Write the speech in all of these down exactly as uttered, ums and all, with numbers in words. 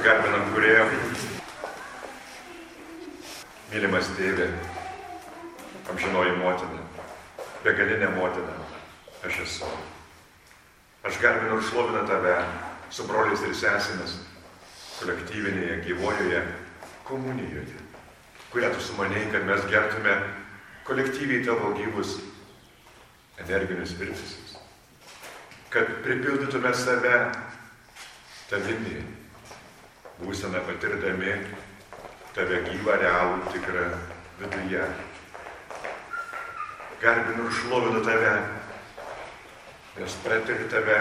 garbinam Kūrėją. Mylimas Tėve, amžinoji motina, begalinė motina, aš esu. Aš garbinu ir šlovinu Tave su broliais ir sesėmis kolektyvinėje, gyvojoje komunijoje, kurią Tu sumanėjai, kad mes gertume kolektyviai Tavo gyvus energinius virpesius, kad pripildytume save Tavimi, būseną patirdami Tave gyvą, realų, tikrą viduje. Garbinu ir šlovinu Tave, nes pratiri Tave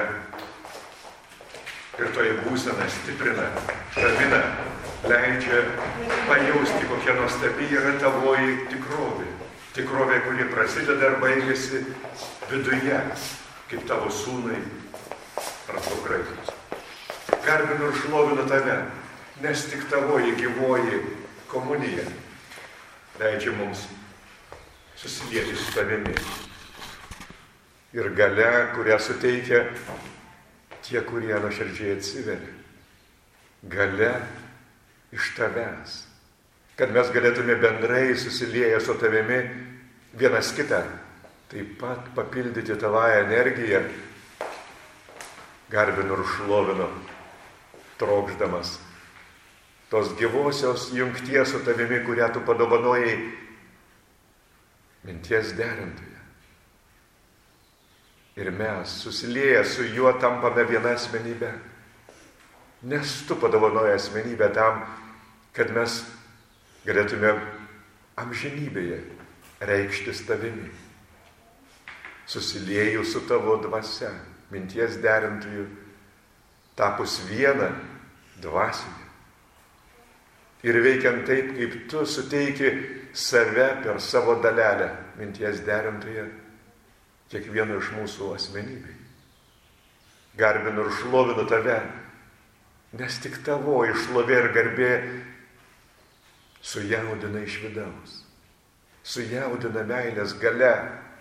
ir toji būsena stiprina, ramina, leidžia pajausti, kokia nuostabi yra Tavoji tikrovė. Tikrovė, kuri prasideda ir baigėsi viduje, kaip Tavo sūnai ar dukrai. Garbinu ir šlovinu Tave, nes tik Tavoji gyvoji komunija leidžia mums susilieti su Tavimi. Ir galia, kurią suteikia tie, kurie nuoširdžiai atsiveria. Galia iš Tavęs. Kad mes galėtume bendrai susilieję su Tavimi vienas kitą, taip pat papildyti Tavąją energiją, garbinu ir šlovinu, trokšdamas tos gyvosios jungties su Tavimi, kurią Tu padovanojai minties derintoje. Ir mes, susilieję su Juo, tampame viena asmenybė, nes Tu padovanojai asmenybę tam, kad mes galėtume amžinybėje reikštis Tavimi. Susiliejų su Tavo dvasia, minties derintojų, tapus vieną dvasinę. Ir veikiant taip, kaip Tu suteiki save per savo dalelę, minties derintoje, kiekvieno iš mūsų asmenybei. Garbinu ir šlovinu Tave, nes tik Tavoji šlovė ir garbė sujaudina iš vidaus, sujaudina meilės galia.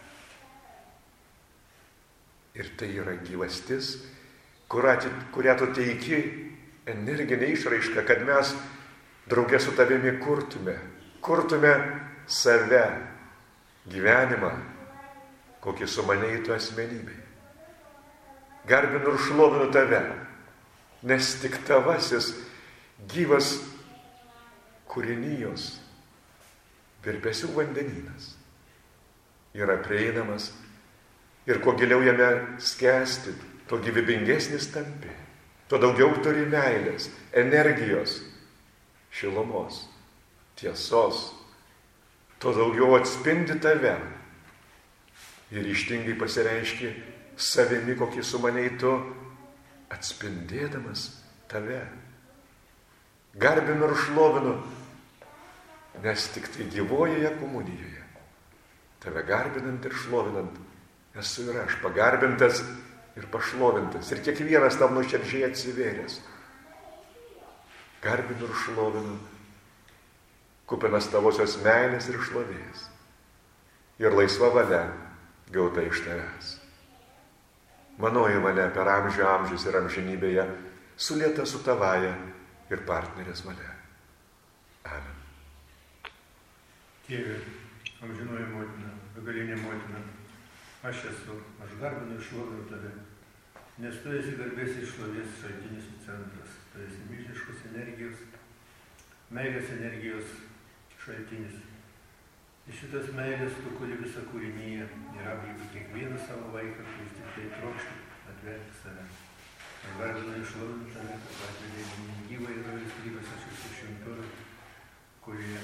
Ir tai yra gyvastis, kurią Tu teiki energinę išraišką, kad mes draugė su Tavimi kurtume, kurtume save, gyvenimą, kokį sumanėjai Tu asmenybei. Garbinu ir šlovinu Tave, nes tik Tavasis gyvas kūrinijos virpesių vandenynas yra prieinamas ir kuo giliau jame skęsti, tuo gyvybingesnis tampi, tuo daugiau turi meilės, energijos, šilumos, tiesos, tuo daugiau atspindi Tave ir ryžtingai pasireiški savimi, kokį sumanėjai Tu, atspindėdamas Tave. Garbinu ir šlovinu, nes tik tai gyvojoje komunijoje, Tave garbinant ir šlovinant, esu ir aš pagarbintas ir pašlovintas, ir kiekvienas tam nuoširdžiai atsivėręs. Garbinu ir šlovinu, kupinas Tavosios meilės ir šlovės, ir laisva valia gauta iš Tavęs. Manoji valia per amžių amžius ir amžinybėje sulieta su Tavaja ir partnerės valia. Amen. Tėve, amžinoji motina, begalinė motina, aš esu, aš garbinu ir šlovinu Tave, nes Tu esi garbės ir šlovės šaltinis ir centras, Tu esi milžiniškos energijos, meilės energijos šaltinis. Iš šitos meilės Tu kuri visą kūrinyje ir apgyvi kiekvieną savo vaiką, kuris tik tai trokšti atverti save. Aš garbinu ir šlovinu Tave, kad atvedė gyvą ir valstybės aš esu šventovė, kurie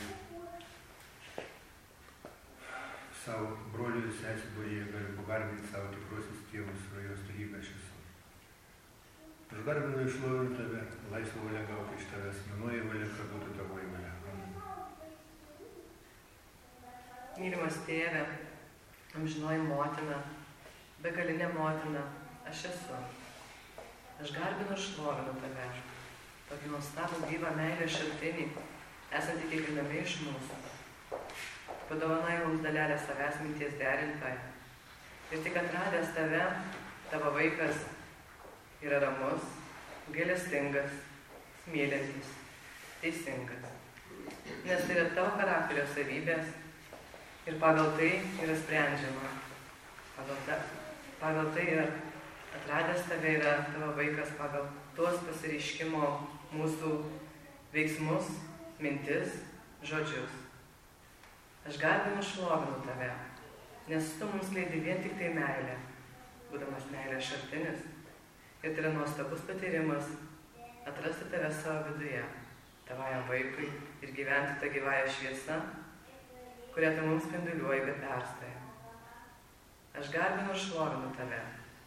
savo brolių ir sesį būryje gali pagarbinti savo tikruosius tėvus ir jos tarybę aš esu. Aš garbinu ir šlovinu Tave, laisvą valią gauti iš Tavęs, manoji valia, kad būtų Tavoji valia. Amen. Mylimas Tėve, amžinoji motina, begalinė motina, aš esu. Aš garbinu ir šlovinu Tave, tokį nuostabų gyvą meilės šaltinį, esantį kiekviename iš mūsų. Padovanojai mums dalelę savęs minties derintai. Ir tik atradęs Tave, Tavo vaikas yra ramus, gailestingas, mylintis, teisingas. Nes tai yra tavo charakterio savybės ir pagal tai yra sprendžiama. Pagal, ta, pagal tai yra atradęs tave yra tavo vaikas pagal tuos pasireiškimo mūsų veiksmus, mintis, žodžius. Aš garbinu šlovinu tave, nes tu mums leidi vien tik tai meilę, būdamas meilės šaltinis. Ir tai yra nuostabus patyrimas atrasti tave savo viduje, tavajam vaikui ir gyventi tą gyvąją šviesą, kurią tu mums spinduliuoji be perstojo. Aš garbinu ir šlovinu tave,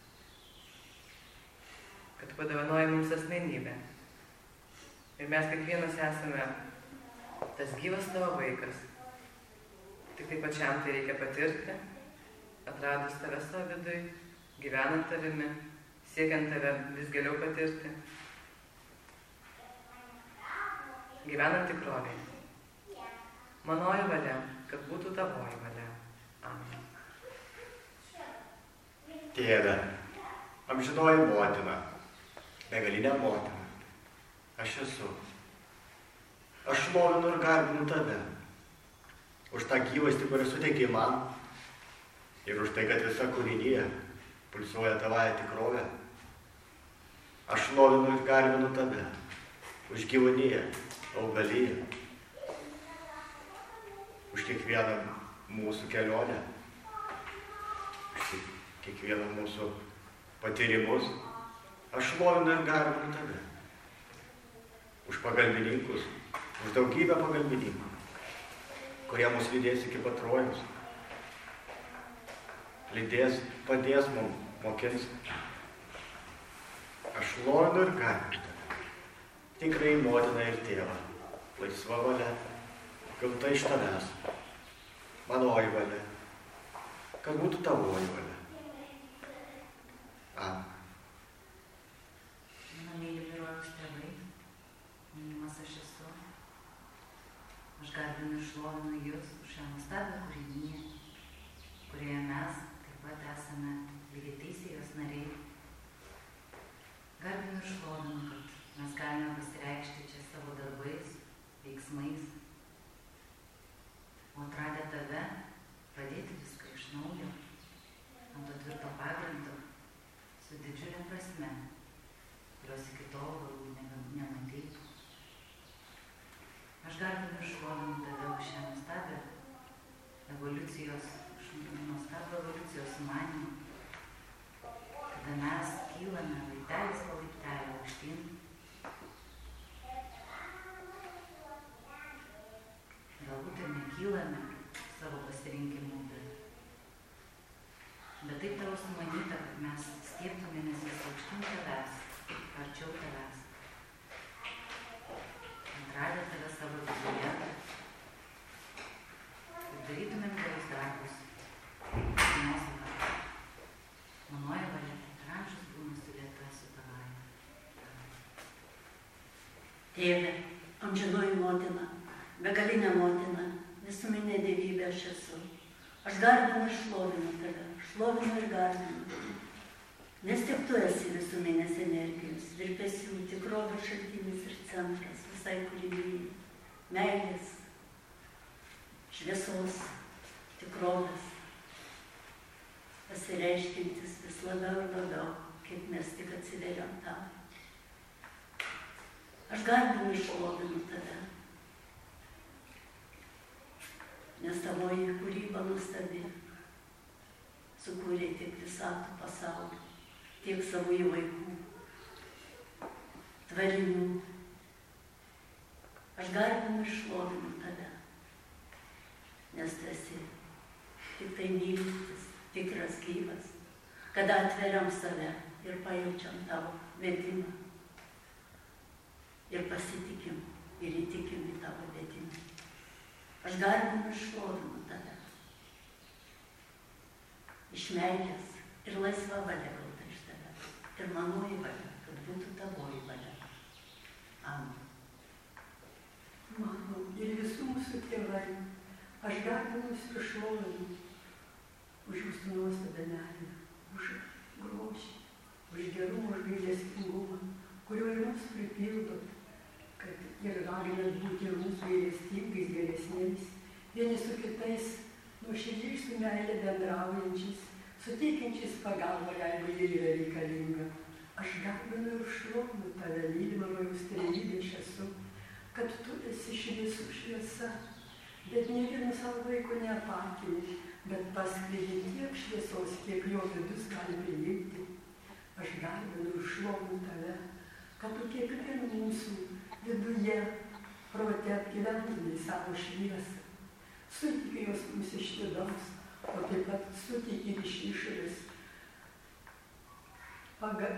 kad tu padovanoji mums asmenybę. Ir mes kiekvienas esame tas gyvas tavo vaikas. Tik tai pačiam tai reikia patirti, atradus tave savo viduj, gyvenant tavimi, siekiant tave vis giliau patirti, gyvenant tikrovėje. Manoji valia, kad būtų tavoji valia. Amen. Tėve, amžinoji motina, begalinė motina, aš esu. Aš šlovinu ir garbinu tave už tą gyvastį, kurią suteikė man ir už tai, kad visa kūrinija pulsuoja tavąją tikrovę. Aš šlovinu ir garbinu tave už gyvūniją, augaliją, už kiekvieną mūsų kelionę, už kiekvieną mūsų patyrimus. Aš šlovinu ir garbinu tave už pagalbininkus, už daugybę pagalbininkų, kurie mus lydės iki pat rojaus. Lydės, padės mums, mokins. Aš šlovinu ir garbinu tave, tikrai motiną ir tėvą, laisva valia, gauta iš tavęs, manoji valia, kad būtų tavoji valia. Amen. Mano mylimi rojaus tėvai, mylimas aš esu. Aš garbinu ir šlovinu Jūs už šią nuostabią kūriniją, kurioje mes taip pat esame lygiateisiai jos nariai. Garbinu ir šlovinu, kad mes galime pasireikšti čia savo darbais, veiksmais, o atradę tave, pradėti viską iš naujo, ant to tvirto pagrindo, su didžiulė prasme, kurios iki tol galbūt nematytų. Aš garbinu ir šlovinu tave už šią nuostabią evoliucijos, nuostabią evoliucijos sumanimą, kada mes kylame laiptelis po laiptelio aukštyn. Galbūt ir nekylame savo pasirinkimų, bet, bet taip tavo sumanyta, kad mes stiebtumėmės vis aukštyn tavęs, arčiau tavęs. Atradę tave savo viduje ir darytumėm gerus darbus. Nesaka, manoji valia, ir amžius būna sulėta su tavai. Tėve, amžinoji motina, begalinė motina, visuminė dievybė aš esu. Aš garbinu ir šlovinu tave, šlovinu ir garbinu. Nes tik tu esi visuminės energijos, virpesių, tikrovės šaltinis ir centras visai kūrinijai, meilės, šviesos, tikrovės, pasireiškintis vis labiau ir labiau, kaip mes tik atsiveriam tau. Aš garbinu ir šlovinu tave, nes tavoji kūryba nuostabi, sukūrė tiek visatų pasaulį, tiek savųjų vaikų, tvarinių. Aš garbinu ir šlovinu tave, nes tu esi tik tai mylintis, tikras gyvas, kada atveriam save ir pajaučiam tavo vedimą ir pasitikim ir įtikim į tavo vedimą. Aš garbinu ir šlovinu tave iš meilės ir laisva valia gauta iš tavęs ir manoji valia, kad būtų tavoji valia. Amen. Mano ir visų mūsų tėvai, aš garbinu ir šlovinu už jūsų nuostabią meilę, už grožį, už gerumą, už gailestingumą, kuriuo ir mus pripildot ir raginant būti ir mūsų gailestingais, geresniais, vieni su kitais nuoširdžiai su meile bendraujančiais, suteikiančiais pagalbą, jeigu jie yra reikalinga. Aš garbinu ir šlovinu tave, mylimamojo trejybė aš esu, kad tu esi šviesų šviesa, bet ne vienu savo vaiku neapakini, bet paskleidi tiek šviesos, kiek jo vidus gali priimti. Aš garbinu ir šlovinu tave, kad tu kiekvienu mūsų viduje prote apgyventumai savo šviesą. Suteiki jos mums iš vidaus, o taip pat suteiki ir iš išorės. Paga...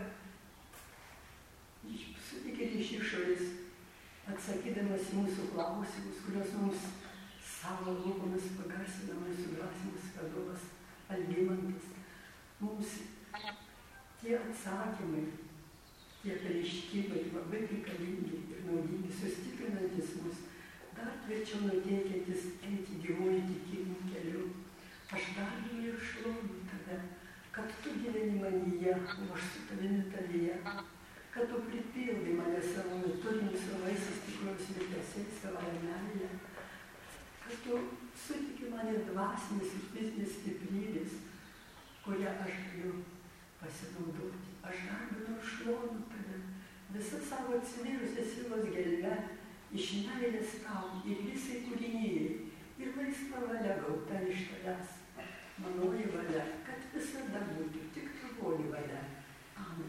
Suteiki ir iš išorės, atsakydamas į mūsų klausimus, kurios mums savo lūpomis pagarsina mūsų dvasinis vadovas Algimantas. Mums tie atsakymai, tie pareiškimai labai reikalingi ir naudingi, sustiprinantis mus, dar tvirčiau nuteikiantis eiti gyvuoju tikėjimo keliu. Aš garbinu ir šlovinu tave, kad tu gyveni manyje, o aš su tavimi tavyje, kad tu pripildai mane savo turiniu savaisiais tikros mirtesiais, savoje meilėje, kad tu sutiki mane dvasinės ir fizinės stiprybės, kurią aš galiu pasinaudoti. Aš garbinu ir šlovinu tave, visą savo atsivyrusią sielos gelmę, iš meilės tau ir visai kūrinijai, ir laisva valia gauta iš tavęs. Manoji valia, kad visada būtų tik tavoji valia. Amen.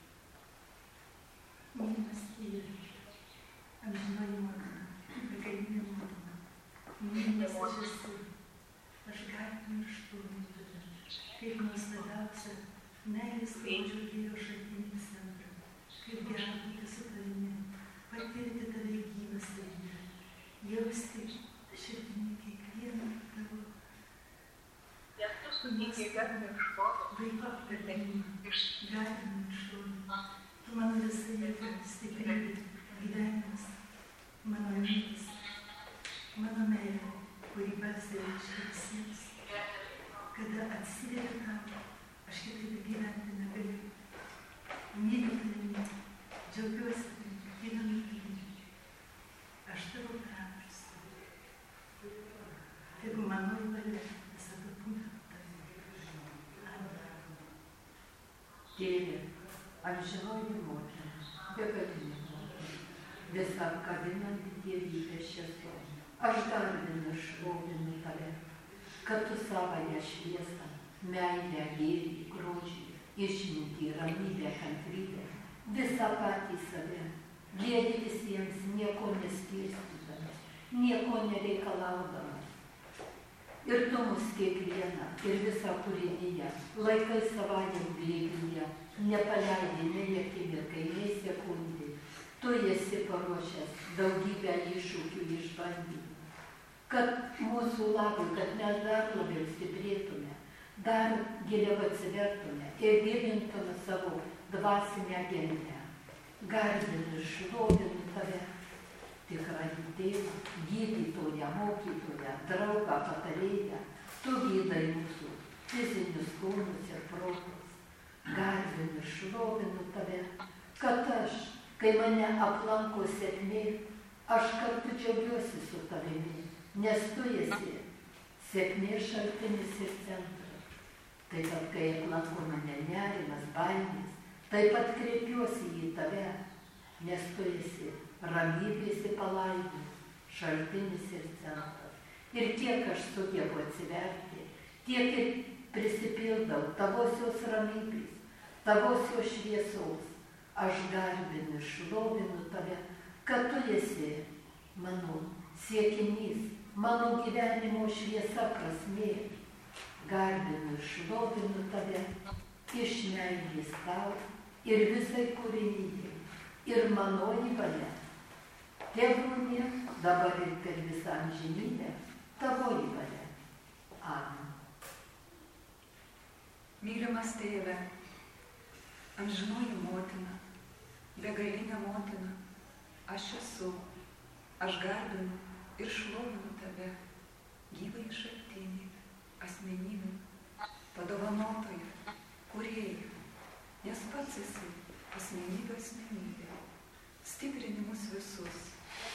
Mylimas Dieve, amžinoji motina, begalinė motina, mylimas aš esu, aš garbinu ir šlovinu tave, kaip nuostabiausia meilės grožio Dievo šaltinį centrą, kaip gera būti su tavimi, patirti tave gyvą savyje, jausti širdimi kiekvieną tavo vaiko aptarnimą, garbinu ir šlovinu. Tu mano visa jėga, stiprybė, gyvenimas, mano mintis, mano meilė, kuri pasireiškia visiems. Kada atsiveria tau, aš kitaip gyventi negaliu. Myliu tavimi, džiaugiuosi tavimi, gyvenu tavimi. Aš tavo pranas. Tegu mano valia visada būna tavimi. Amen. Tėve, amžinoji motina, begalinė motina, visą apkabinanti dievybės šviesą. Aš garbinu ir šlovinu tave, kad tu savąją šviesą, meilę, gėrį, grožį, išmintį, ramybę, kantrybę, visą patį save, liedi visiems, nieko neskirstydamas, nieko nereikalaudamas. Ir tu mus kiekvieną, ir visą kūrinyje, laikai savajam glėbyje, nepaleidi nei akimirkai, nei sekundį. Tu esi paruošęs daugybę iššūkių išbandymų, kad mūsų labui, kad mes dar labiau stiprėtume, dar giliau atsivertume ir gilintume savo dvasinę gelmę. Garbinu ir šlovinu tave, tikrąjį tėvą, gydytoją, mokytoją, draugą, patarėją. Tu gydai mūsų fizinius kūnus ir protus. Garbinu ir šlovinu tave, kad aš, kai mane aplanko sėkmė, aš kartu džiaugiuosi su tavimi, nes tu esi sėkmės šaltinis ir centras. Taip pat, kai aplanko mane nerimas, baimės, taip pat kreipiuosi į tave, nes tu esi ramybės ir palaiminimo šaltinis ir centras. Ir kiek aš sugebu atsiverti, tiek ir prisipildau tavosios ramybės, tavosios šviesos. Aš garbinu ir šlovinu tave, kad tu esi mano siekinys, mano gyvenimo šviesa prasmė. Garbinu ir šlovinu tave iš meilės tau ir visai kūrinyje. Ir manoji valia, tebūnie dabar ir per visą amžinybę, tavoji valia. Amen. Mylimas tėve, amžinoji motina, begalinė motina, aš esu, aš garbinu ir šlovinu tave, gyvąjį šaltinį, asmenybę, padovanotoją, kūrėją, nes pats esi asmenybė asmenybė, stiprini mus visus,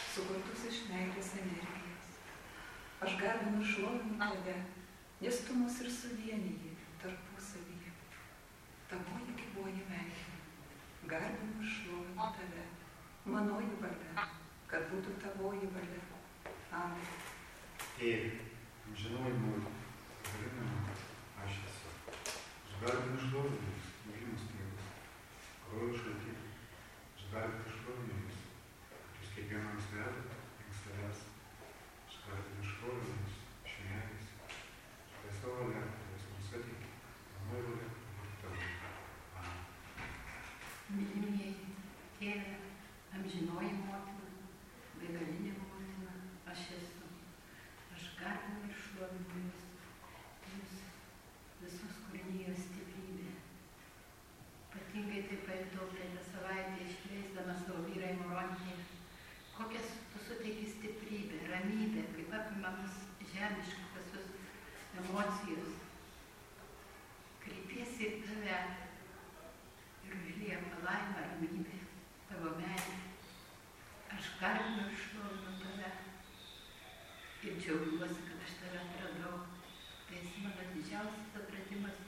garbinu ir šlovinu tave, nes tu mus ir suvieniji tarpusavyje. Tavoji gyvoji meilė. Garbinu ir šlovinu tave. Manoji valia, kad būtų tavoji valia. Amen. Tėve, amžinoji motina, galinama, aš esu. Aš garbinu ir šlovinu Jūs, mylimas tėvas, kraujo šaltinį. Aš garbinu ir šlovinu Jūs, kad Jūs kiekvienam vedate link savęs. Aš garbinu ir šlovinu Jūs, šimėlis. Aš tai savo valia, kad Jūs mums ateikite. Manoji valia, kad būtų tavoji. Amen. Mylimieji, Tėve, amžinoji motina, begalinė motina, aš esu. Aš garbinu ir šlovinu Jūs, Jūs visos kūrinijos stiprybė. Ypatingai tai pajutau praeitą savaitę, išleisdama savo vyrą į Morontiją. Kokias tu suteiki stiprybę, ramybę, kaip apimamas žemiškas visus emocijos. Kreipiesi į tave ir užlieja palaimą, ramybę, tavo meilę. Aš garbinu ir šlovinu tave. Ir džiaugiuosi, kad aš tave atradau. Tai esi mano didžiausias atradimas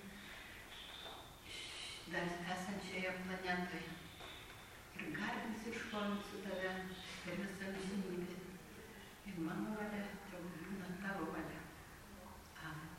dar esančioje planetoje. Ir garbinsiu ir šlovinsiu tave per visą amžinybę. Ir mano valia, tegu būna tavo valia. Amen.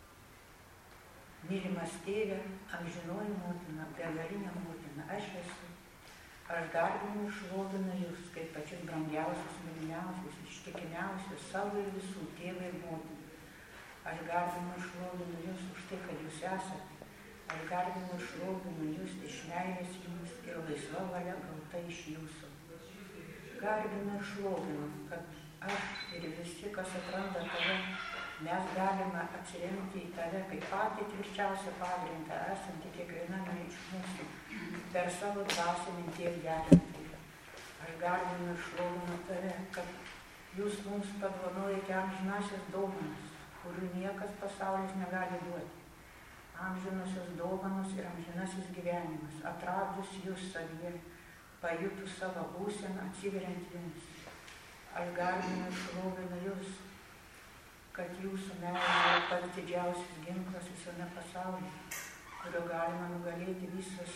Mylimas Tėve, amžinoji motina, begalinė motina, aš esu. Aš garbinu ir šlovinu Jūs, kaip pačius brangiausius, mylimiausius, ištikimiausius savo ir visų tėvą ir motiną. Aš garbinu ir šlovinu Jūs už tai, kad Jūs esate. Aš garbinu ir šlovinu Jūs iš meilės Jums ir laisva valia gauta iš Jūsų. Garbinu ir šlovinu, kad aš ir visi, kas atranda Tave, mes galime atsiremti į Tave kaip patį tvirčiausią pagrindą, esantį kiekviename iš mūsų, per savo dvasią minties gerinti. Aš garbinu ir šlovinu Tave, kad Jūs mums padovanojate amžinasias dovanas, kurių niekas pasaulis negali duoti. Amžinosios dovanos ir amžinasis gyvenimas, atradus Jūs savyje, pajutus savo būseną, atsiveriant Jums. Aš garbinu ir šlovinu Jūs, kad Jūsų meilė yra pats didžiausias ginklas visame pasaulyje, kurio galima nugalėti visus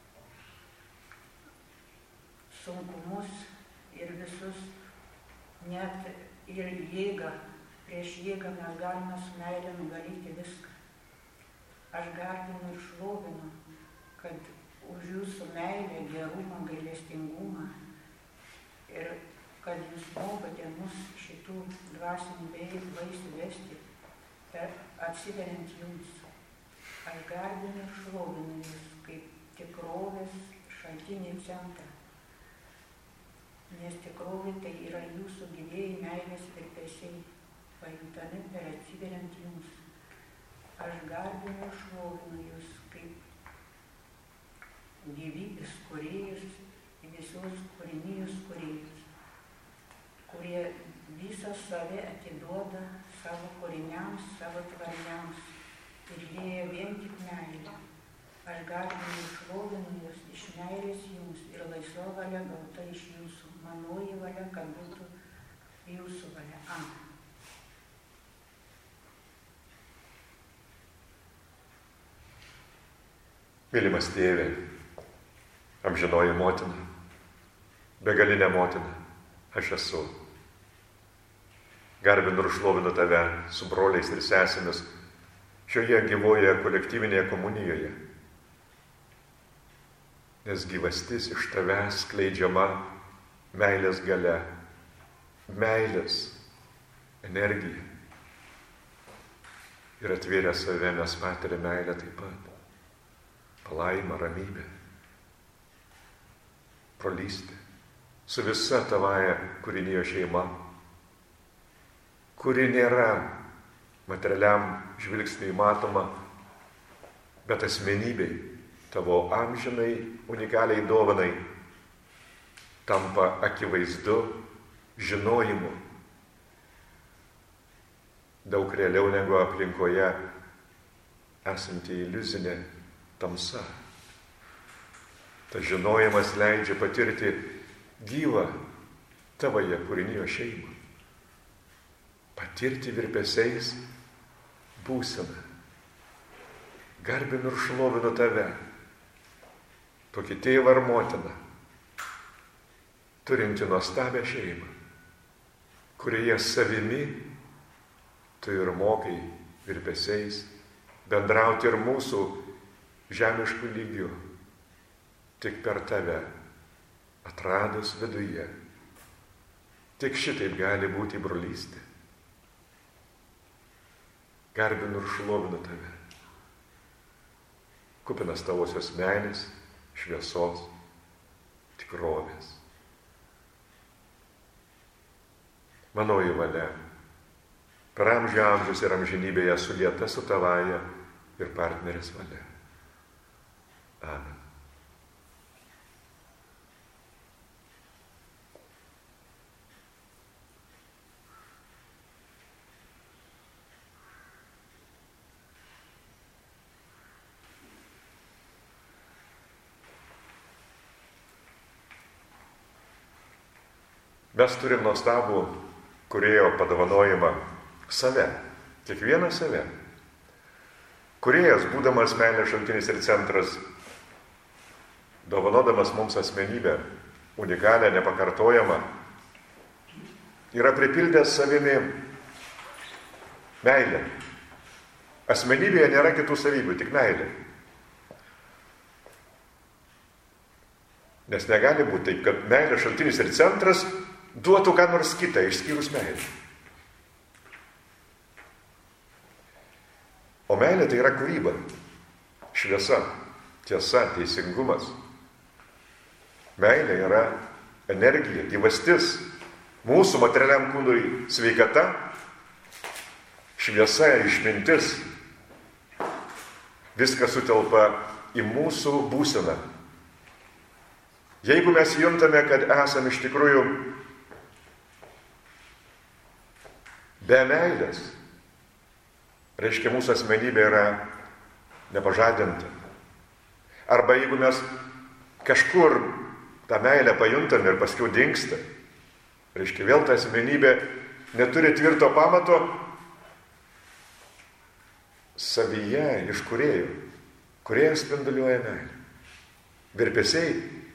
sunkumus ir visus, net ir jėgą, prieš jėgą mes galime su meilė nugalėti viską. Aš garbinu ir šlovinu, kad už Jūsų meilę, gerumą, gailestingumą ir kad Jūs mokote mus šitų dvasinių vaisių vesti, per atsiveriant Jums. Aš garbinu ir šlovinu Jūs kaip tikrovės šaltinį centrą, nes tikrovė tai yra Jūsų gyvieji meilės virpesiai, pajutami per atsiveriant Jums. Aš garbinu ir šlovinu Jūs kaip gyvybės kūrėjus, visos kūrinijos kūrėjus, kurie visą save atiduoda savo kūriniams, savo tvarniams ir lieja vien tik meilę. Aš garbinu ir šlovinu Jūs iš meilės Jums ir laisva valia gauta iš Jūsų, manoji valia, kad būtų Jūsų valia. Amen. Mylimas Tėve, amžinoji motina, begalinė motina, aš esu. Garbinu ir šlovinu Tave su broliais ir sesėmis šioje gyvoje kolektyvinėje komunijoje. Nes gyvastis iš Tavęs skleidžiama meilės galia, meilės energija. Ir atvėrę save mes patiriame meilę taip pat. Palaimą, ramybę, prolystę su visa Tavaja kūrinijo šeima, kuri nėra materialiam žvilgsniui matoma, bet asmenybei, Tavo amžinai unikaliai dovanai tampa akivaizdu žinojimu, daug realiau negu aplinkoje esanti iliuzinė tamsa. Tas žinojimas leidžia patirti gyvą Tavoje kūrinijo šeimą. patirti virpesiais būseną. Garbinu ir šlovinu tave, tokį tėvą ar motiną, turinti nuostabią šeimą, kurioje savimi tu ir mokai virpesiais bendrauti ir mūsų žemiškų lygių, tik per tave, atradus viduje. Tik šitaip gali būti brolystė. Garbinu ir šlovinu tave, kupinas tavosios meilės, šviesos, tikrovės. Manoji valia, per amžių amžius ir amžinybėje sulieta su tavaja ir partnerės valia. Amen. Mes turim nuostabų kūrėjo padovanojimą save, kiekvieną save. Kūrėjas, būdamas meilės šaltinis ir centras, dovanodamas mums asmenybę, unikalią, nepakartojamą, yra pripildęs savimi meilę. Asmenybėje nėra kitų savybių, tik meilė. Nes negali būti taip, kad meilės šaltinis ir centras duotų ką nors kitą, išskyrus meilę. O meilė tai yra kūryba, šviesa, tiesa, teisingumas. Meilė yra energija, gyvastis, mūsų materialiam kūnui sveikata, šviesa ir išmintis. Viskas sutelpa į mūsų būseną. Jeigu mes juntame, kad esame iš tikrųjų be meilės, reiškia mūsų asmenybė yra nepažadinta. Arba jeigu mes kažkur tą meilę pajuntam ir paskiau dingsta, reiškia vėl ta asmenybė neturi tvirto pamato savyje iš kūrėjo. Kūrėjas spinduliuoja meilę. Virpesiai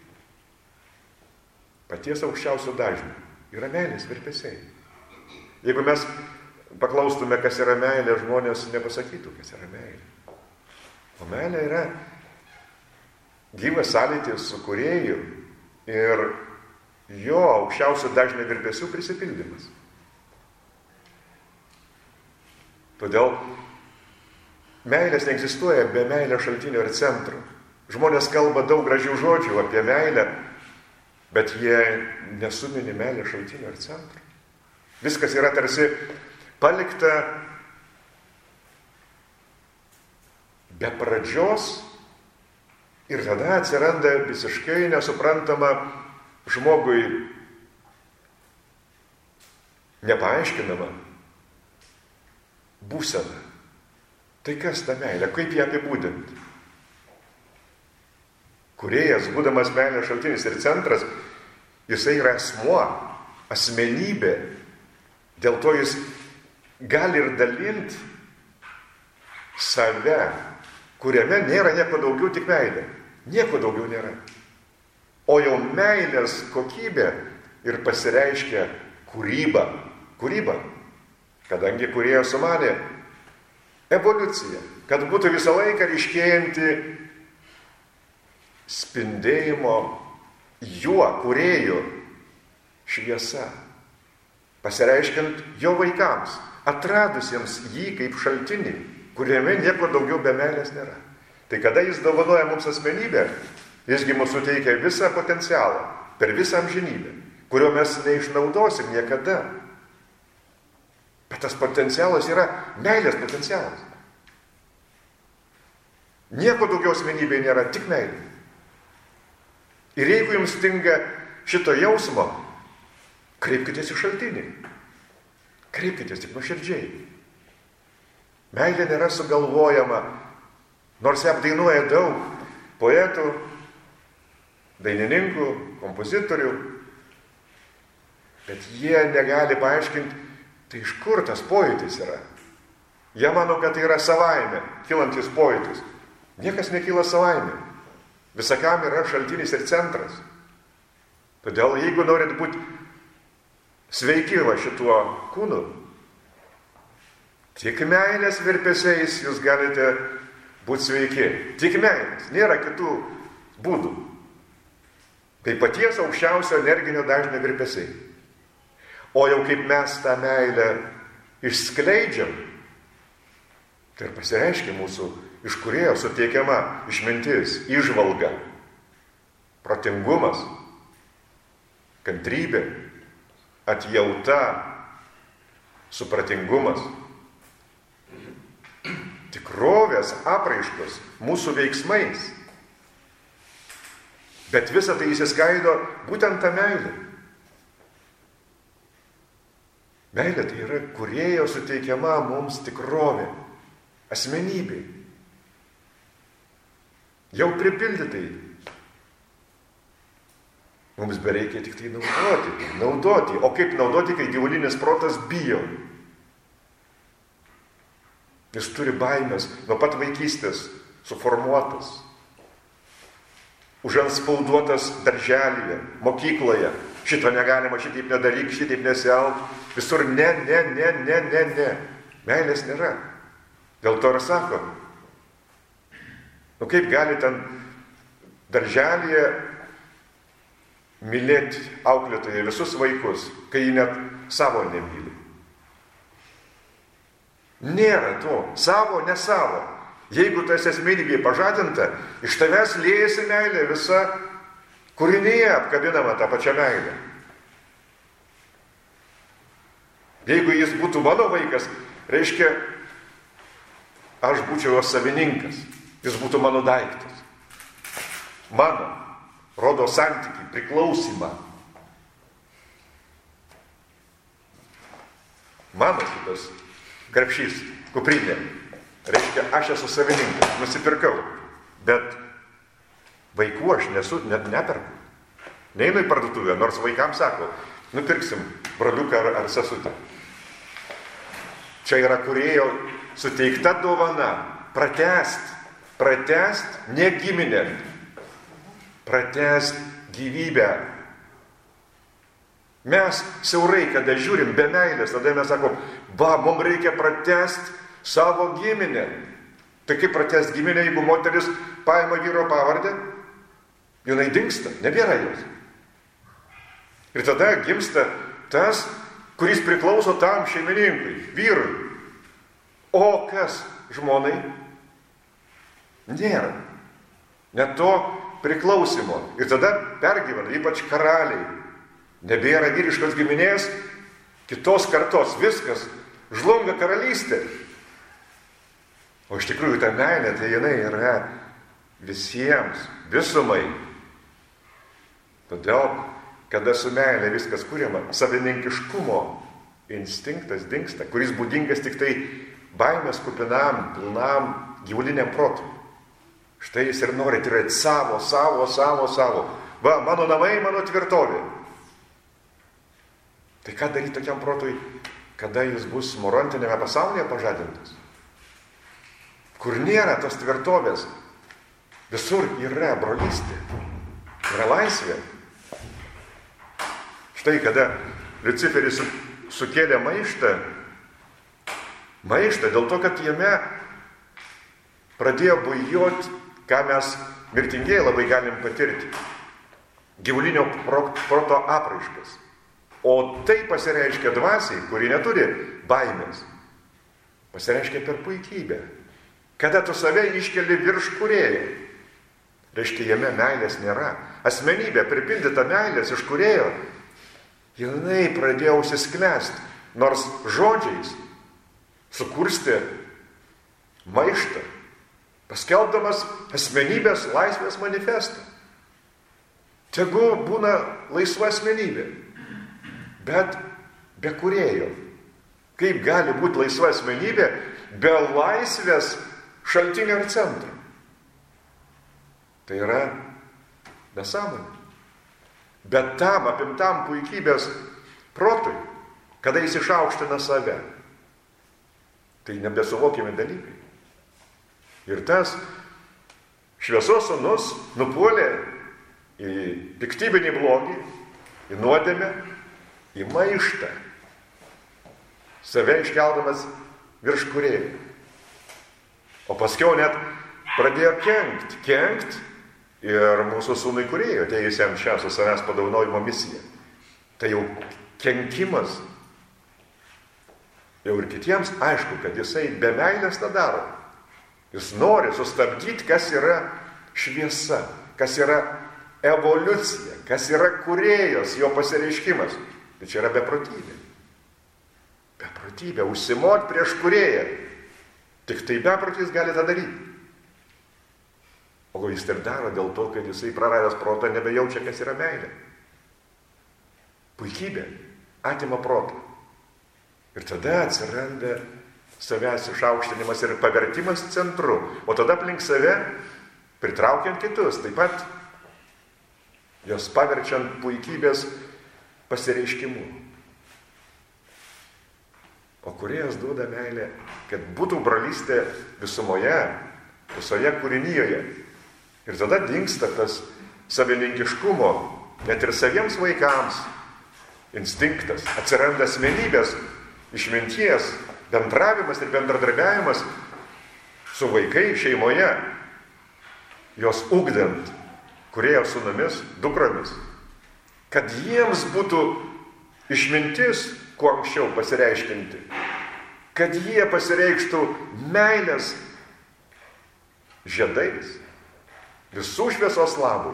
paties aukščiausio dažnio yra meilės virpesiai. Jeigu mes paklaustume, kas yra meilė, žmonės nepasakytų, kas yra meilė. O meilė yra gyvas sąlytis su kūrėju ir jo aukščiausio dažnio virpesių prisipildymas. Todėl meilės neegzistuoja be meilės šaltinio ir centro. Žmonės kalba daug gražių žodžių apie meilę, bet jie nesumini meilės šaltinio ir centro. Viskas yra tarsi palikta be pradžios ir tada atsiranda visiškai nesuprantama žmogui nepaaiškinama būsena. Tai kas ta meilė? Kaip ją apibūdinti? Kūrėjas, būdamas meilės šaltinis ir centras, jisai yra asmuo, asmenybė. Dėl to jis gali ir dalinti save, kuriame nėra nieko daugiau, tik meilė. Nieko daugiau nėra. O jau meilės kokybė ir pasireiškia kūryba. Kūryba. Kadangi kūrėjas sumanė evoliuciją, kad būtų visą laiką ryškėjanti spindėjimo juo, kūrėjo šviesa. Pasireiškiant jo vaikams, atradusiems jį kaip šaltinį, kuriame nieko daugiau be meilės nėra. Tai kada jis dovanoja mums asmenybę, jisgi mums suteikia visą potencialą per visą amžinybę, kurio mes neišnaudosim niekada. Bet tas potencialas yra meilės potencialas. Nieko daugiau asmenybėje nėra, tik meilė. Ir jeigu jums stinga šito jausmo, kreipkitės į šaltinį. Kreipkitės tik nuoširdžiai. Meilė nėra sugalvojama, nors ją apdainuoja daug poetų, dainininkų, kompozitorių, bet jie negali paaiškinti, Tai iš kur tas pojūtis yra? Jie mano, kad tai yra savaime, kylantis pojūtis. Niekas nekyla savaime. Visakam yra šaltinis ir centras. Todėl jeigu norit būti sveiki va šituo kūnu, tik meilės virpesiais jūs galite būti sveiki. Tik meilės. Nėra kitų būdų. Tai paties aukščiausio energinio dažnio virpesiai. O jau kaip mes tą meilę išskleidžiam, tai ir pasireiškia mūsų iš Kūrėjo suteikiama išmintis, įžvalga, protingumas, kantrybė, atjauta, supratingumas, tikrovės apraiškos mūsų veiksmais. Bet visa tai įsiskaido būtent tą meilę. Meilė tai yra Kūrėjo suteikiama mums tikrovė, asmenybė. Jau pripildytai. Mums bereikia tik tai naudoti, naudoti. O kaip naudoti, kai gyvulinis protas bijo? Jis turi baimės, nuo pat vaikystės suformuotas, užanspauduotas darželyje, mokykloje. Šito negalima, šitaip nedaryk, šitaip nesielk. Visur ne, ne, ne, ne, ne, ne. Meilės nėra. Dėl to ir sako. Nu kaip gali ten darželyje mylėti auklėtojai visus vaikus, kai jį net savo nemyli. Nėra to. Savo, ne savo. Jeigu tu esi asmenybė pažadinta, iš tavęs liejasi meilė visa kūrinyje apkabinama tą pačią meilę. Jeigu jis būtų mano vaikas, reiškia, aš būčiau jo savininkas. Jis būtų mano daiktas. Mano. Rodo santykį, priklausimą. Mano šitas krepšys, kuprinė. Reiškia, aš esu savininkas. Nusipirkau. Bet vaikų aš nesu, net neperku. Neinu į parduotuvę, nors vaikams sako, nupirksim broliuką ar, ar sesutę. Čia yra Kūrėjo suteikta dovana. Pratęst, pratęst ne giminę, pratęst gyvybę. Mes siaurai, kada žiūrim be meilės, tada mes sakom, va, mums reikia pratęst savo giminę. Tai kaip pratęst giminę, jeigu moteris paima vyro pavardę, jinai dingsta, nebėra jos. Ir tada gimsta tas, kuris priklauso tam šeimininkui, vyrui. O kas žmonai? Nėra. Net to priklausimo. Ir tada pergyvena, ypač karaliai. Nebėra vyriškos giminės, kitos kartos, viskas. Žlunga karalystė. O iš tikrųjų ta meilė, tai jinai yra visiems, visumai. Todėl, kada su meilė viskas kuriama, savininkiškumo instinktas dingsta, kuris būdingas tik tai baimės kupinam, pilnam gyvuliniam protui. Štai jis ir nori turėti savo, savo, savo, savo. Va, mano namai, mano tvirtovė. Tai ką daryti tokiam protui, kada jis bus morontinėme pasaulyje pažadintas? Kur nėra tos tvirtovės, visur yra brolystė, yra laisvė. Štai kada Liuciferis sukėlė maištą, maištą dėl to, kad jame pradėjo bujoti, ką mes mirtingieji labai galim patirti, gyvulinio proto apraiškas. O tai pasireiškia dvasiai, kuri neturi baimės. Pasireiškia per puikybę. Kada tu save iškeli virš Kūrėjo, reiškia, jame meilės nėra. Asmenybė pripildyta meilės iš Kūrėjo, jinai pradėjo užsisklęsti, nors žodžiais sukurstė maištą, paskelbdamas asmenybės laisvės manifestą. Tegu būna laisva asmenybė, bet be Kūrėjo. Kaip gali būti laisva asmenybė be laisvės šaltinio ir centro? Tai yra nesąmonė. Bet tam apimtam puikybės protui, kada jis išaukština save. Tai nebesuvokiami dalykai. Ir tas šviesos sūnus nupuolė į piktybinį blogį, į nuodėmę, į maištą, save iškeldamas virš kūrėjo. O paskiau net pradėjo kenkt, kenkt ir mūsų sūnui kūrėjo, atėjusiam čia su savęs padovanojimo misija. Tai jau kenkimas. Jau ir kitiems aišku, kad jisai be meilės tą daro. Jis nori sustabdyti, kas yra šviesa, kas yra evoliucija, kas yra kūrėjas, jo pasireiškimas. Tai čia yra beprotybė. Beprotybė, užsimot prieš kūrėją. Tik tai beprotys gali tą daryti. O gal jis taip daro dėl to, kad jisai praradęs protą nebejaučia, kas yra meilė. Puikybė atima protą. Ir tada atsiranda savęs išaukštinimas ir pavertimas centru. O tada aplink save, pritraukiant kitus, taip pat jos paverčiant puikybės pasireiškimu. O kūrėjas duoda meilę, kad būtų brolystė visumoje, visoje kūrinyjoje. Ir tada dingsta tas savininkiškumo, net ir saviems vaikams instinktas. Atsiranda asmenybės, išminties, bendravimas ir bendradarbiavimas su vaikai šeimoje, jos ugdant kūrėjo sūnumis, dukromis, kad jiems būtų išmintis kuo anksčiau pasireiškinti, kad jie pasireikštų meilės žiedais, visų šviesos labui.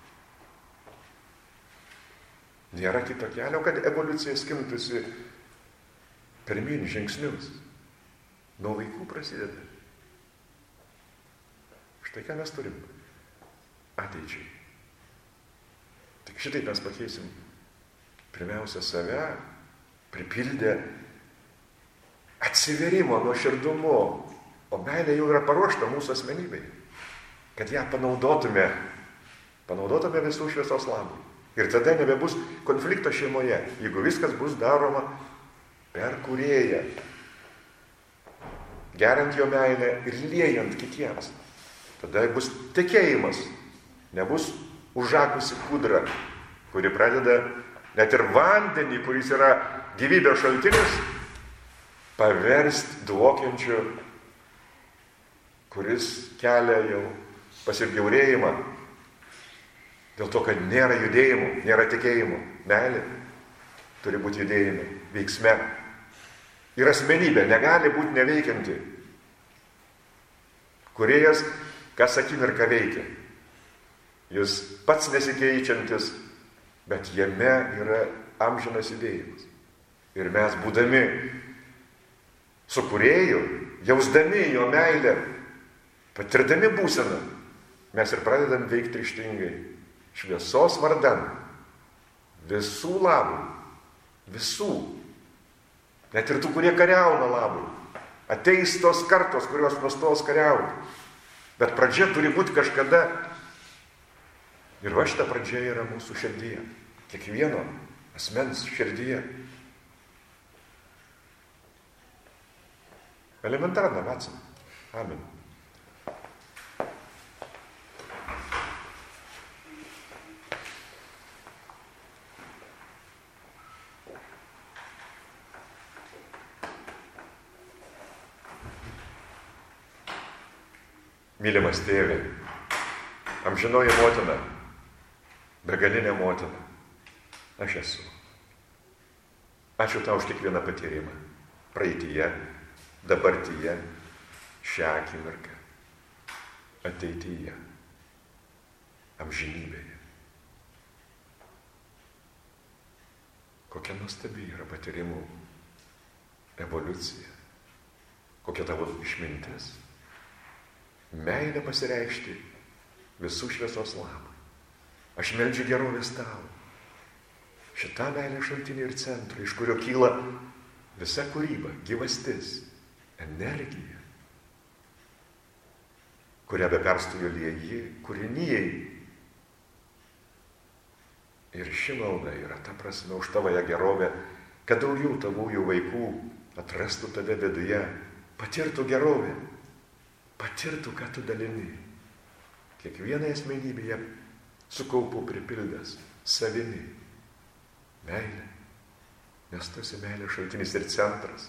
Nėra kito kelio, kad evoliucija skimtųsi pirmin žingsnius. Nuo vaikų prasideda. Štai ką mes turim ateičiai. Tik šitaip mes pakeisim pirmiausia save, pripildę atsiverimo, nuoširdumu, o meilė jau yra paruošta mūsų asmenybei, kad ją panaudotume, panaudotume visų šviesos labui. Ir tada nebebus konflikto šeimoje, jeigu viskas bus daroma per kūrėją, geriant jo meilę ir liejant kitiems. Tada bus tikėjimas, nebus užakusi kūdra, kuri pradeda net ir vandenį, kuris yra gyvybės šaltinis, paversti dvokiančiu, kuris kelia jau pasibjaurėjimą. Dėl to, kad nėra judėjimų, nėra tikėjimų. Meilė turi būti judėjime, veiksme. Ir asmenybė negali būti neveikianti. Kūrėjas kas akimirką veikia. Jis pats nesikeičiantis, bet jame yra amžinas judėjimas. Ir mes, būdami su kūrėju, jausdami jo meilę, patirdami būseną, mes ir pradedam veikti ryžtingai. Šviesos vardan, visų labų, visų, net ir tų, kurie kariauna labų. Ateis tos kartos, kurios nustos kariauti. Bet pradžia turi būti kažkada. Ir va šita pradžia yra mūsų širdyje. Kiekvieno asmens širdyje. Elementarna, atsam. Amen. Mylimas tėve, amžinoji motina, begalinė motina, aš esu. Ačiū tau už kiekvieną patyrimą. Praeityje, dabartyje, šią akimirką, ateityje, amžinybėje. Kokia nuostabi yra patyrimų evoliucija, kokia tavo išmintis. Meilė pasireikšti visų šviesos labui. Aš meldžiu gerovės tau. Šitą meilę šaltinį ir centrą, iš kurio kyla visa kūryba, gyvastis, energija, kurią be perstojo lieji kūrinijai. Ir ši malda yra ta prasme už tavoją gerovę kad daugiau tavųjų vaikų atrastų tave viduje, patirtų gerovę, patirtų, ką tu dalini. Kiekvieną asmenybėje su kaupu pripildęs savimi meilę, nes tu esi meilės šaltinis ir centras.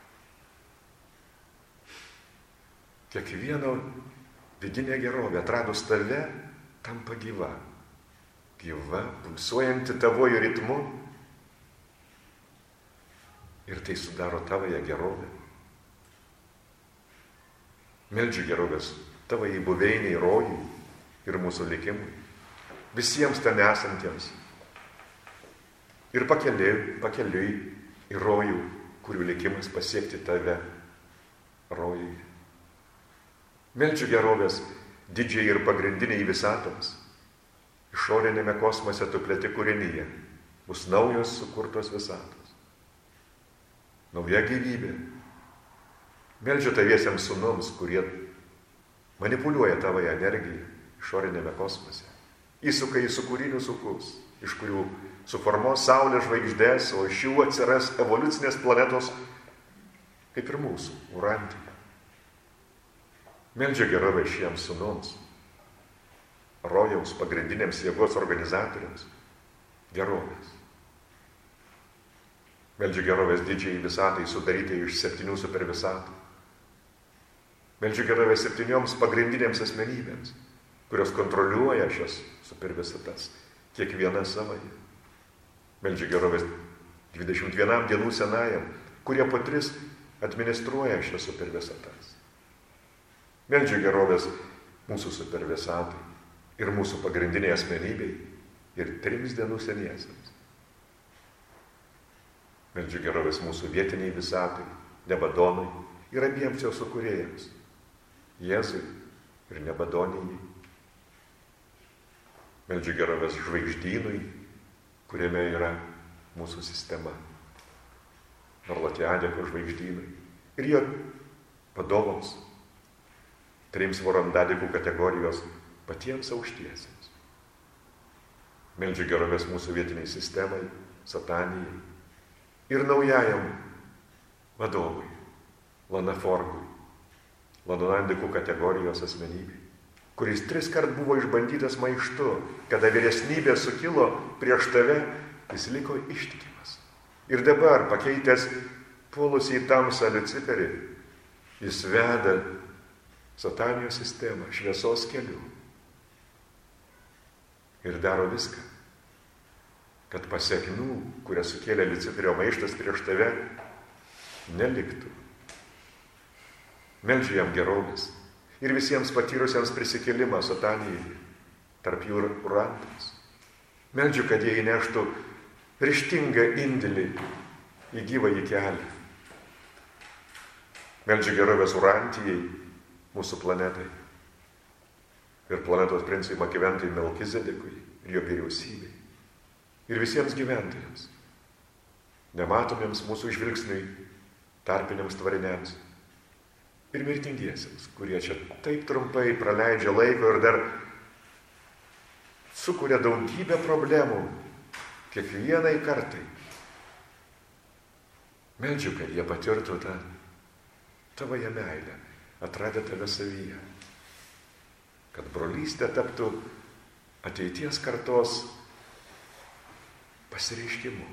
Kiekvieno vidinė gerovė atradus tave tampa gyva, gyva, pulsuojanti tavojo ritmu ir tai sudaro tavoje gerovę. Meldžiu gerovės tavai buveiniai, rojui ir mūsų likimui, visiems ten esantiems. Ir pakeliui, pakeliui į rojų, kurių likimas pasiekti tave rojuje. Meldžiu gerovės didžiai ir pagrindiniai visatoms. Išorinėme kosmose tu plėti kūrinyje, bus naujos sukurtos visatos. Nauja gyvybė. Meldžiu taviesiems sūnums, kurie manipuliuoja tavoje energiją išorinėme kosmose. Įsuka į sukūrinių sukus, iš kurių suformuos saulės žvaigždės, o iš jų atsiras evoliucinės planetos, kaip ir mūsų, Urantija. Meldžiu gerovę šiems sūnums, rojaus pagrindiniams jėgos organizatoriams, gerovės. Meldžiu gerovės didžiai visatai sudarytai iš septynių supervisatų. Meldžiu gerovės septynioms pagrindinėms asmenybėms, kurios kontroliuoja šias supervisatas, kiekviena savoje. Meldžiu gerovės dvidešimt vienam dienų senajam, kurie po tris administruoja šias supervisatas. Meldžiu gerovės mūsų supervisatai ir mūsų pagrindiniai asmenybei ir trims dienų seniesiems. Meldžiu gerovės mūsų vietiniai visatai, Nebadonai ir abiems jo sukūrėjams, Jėzui ir Nebadonijai. Meldžiu gerovės žvaigždynui, kuriame yra mūsų sistema, Narlatiadeko žvaigždynui ir jo vadovams, trims vorandadikų kategorijos patiems aukštiesiems. Meldžiu gerovės mūsų vietiniai sistemai, Satanijai ir naujajam vadovui, Lanaforgui, Lanonandikų kategorijos asmenybei, kuris tris kart buvo išbandytas maištu, kada vyresnybė sukilo prieš tave, jis liko ištikimas. Ir dabar, pakeitęs puolusį į tamsą Liuciferį, jis veda Satanijos sistemą šviesos keliu ir daro viską, kad pasiekmių, kurias sukėlė Liuciferio maištas prieš tave, neliktų. Meldžiu jam gerovės ir visiems patyrusiems prisikėlimą Satanijai, tarp jų ir Urantams. Meldžiu, kad jie įneštų ryžtingą indėlį į gyvąjį kelią. Meldžiu gerovės Urantijai, mūsų planetai ir planetos princui Makiventai Melkizedekui ir jo vyriausybei ir visiems gyventojams, nematomiems mūsų žvilgsniui, tarpiniams tvariniams ir mirtingiesiems, kurie čia taip trumpai praleidžia laiko ir dar sukuria daugybę problemų kiekvienai kartai. Meldžiu, kad jie patirtų tą tavoje meilę, atradę tave savyje, kad brolystė taptų ateities kartos pasireiškimu.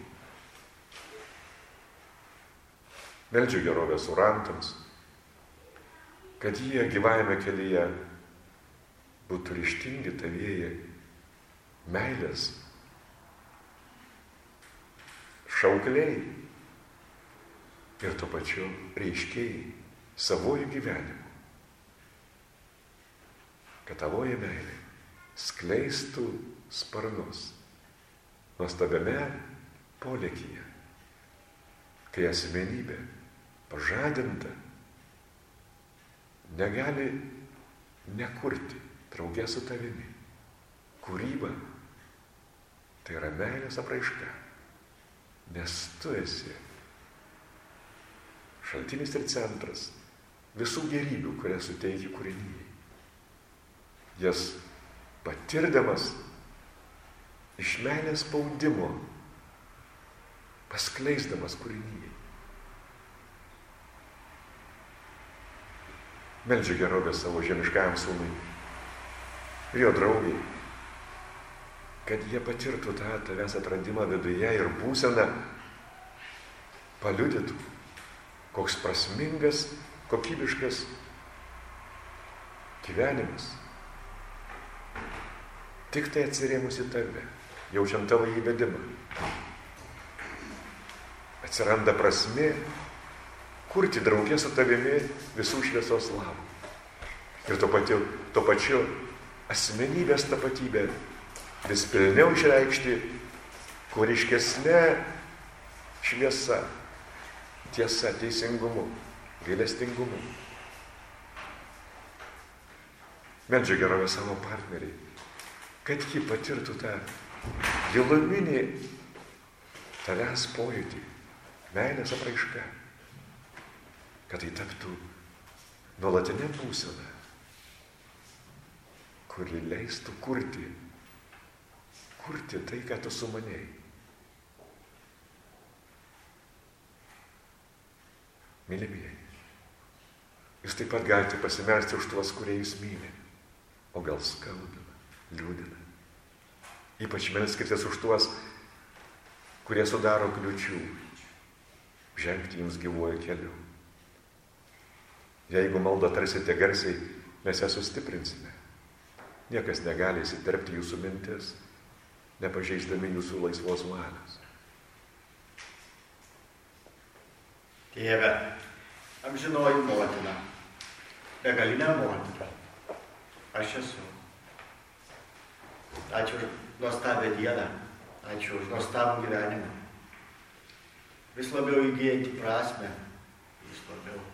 Meldžiu gerovės Urantams, kad jie gyvajame kelyje būtų ryžtingi tavieji meilės šaukliai ir tuo pačiu reiškiai savojų gyvenimu. Kad tavoji meilė skleistų sparnus nuostabiame polėkyje, kai asmenybė pažadinta negali nekurti drauge su tavimi. Kūryba tai yra meilės apraiška, nes tu esi šaltinis ir centras visų gerybių, kurias suteikia kūrinijai. Jas patirdamas iš meilės spaudimo paskleisdamas kūrinyje. Meldžiu gerovę savo žemiškajam sūnui ir jo draugiai, kad jie patirtų tą tavęs atradimą viduje ir būseną paliudytų, koks prasmingas, kokybiškas gyvenimas. Tik tai atsirėmus į tave, jaučiant tavo įvedimą, atsiranda prasmė kurti draugė su tavimi visų šviesos labų. Ir tuo pačiu, tuo pačiu asmenybės tapatybę vis pilniau išreikšti kūriškesnė šviesa, tiesa, teisingumu, gailestingumu. Meldžiu gerovę savo partneriai, kad ji patirtų tą giluminį tavęs pojūtį, meilės apraišką, kad tai taptų nuolatinė būsena, kuri leistų kurti, kurti tai, ką tu sumanėjai. Mylimieji, jūs taip pat galite pasimelsti už tuos, kurie jūs myli, o gal skaudina, liūdina. Ypač melskitės už tuos, kurie sudaro kliučių žengti jums gyvuoju keliu. Jeigu maldą tarsite garsiai, mes ją sustiprinsime. Niekas negali įsiterpti jūsų mintis, nepažeisdami jūsų laisvos valios. Tėve, amžinoji motina, begalinė motina, aš esu. Ačiū už nuostabią dieną, ačiū už nuostabų gyvenimą. Vis labiau įgyjantį prasmę, vis labiau.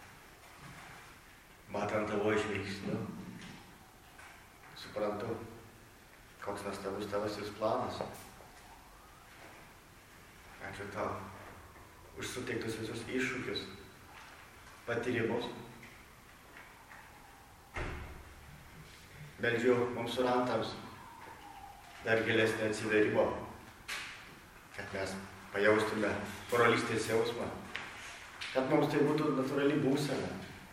Matant tavo žvilgsniu, suprantu, koks nuostabus tavasis planas. Ačiū tau už suteiktus visus iššūkius, patyrimus. Meldžiu mums surantams dar gilesnį atsiverimo, kad mes pajaustume brolystės jausmą, kad mums tai būtų natūrali būsena,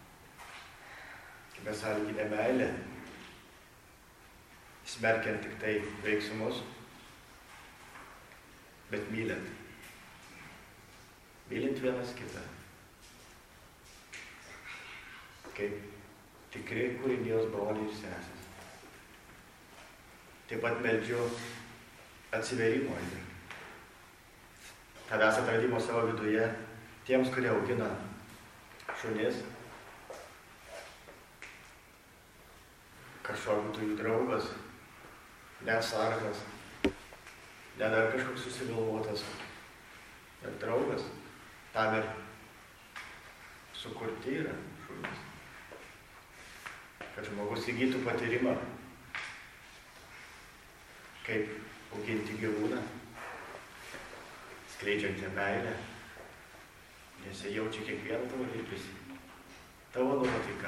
kaip besąlyginė meilė, smerkiant tik tai veiksmus, bet mylint. Mylint vienas kitą. Kaip tikri kūrinijos broliai ir sesės. Taip pat meldžiu atsiverimo ir tavęs atradimo savo viduje tiems, kurie augina šunis, kažkoks būtų jų draugas, ne sargas, ne dar kažkoks susigalvotas, bet draugas. Tam ir sukurti yra šunys. Kad žmogus įgytų patyrimą, kaip auginti gyvūną, skleidžiančią meilę, nes jie jaučia kiekvieną tavo ilgesį, tavo nuotaiką.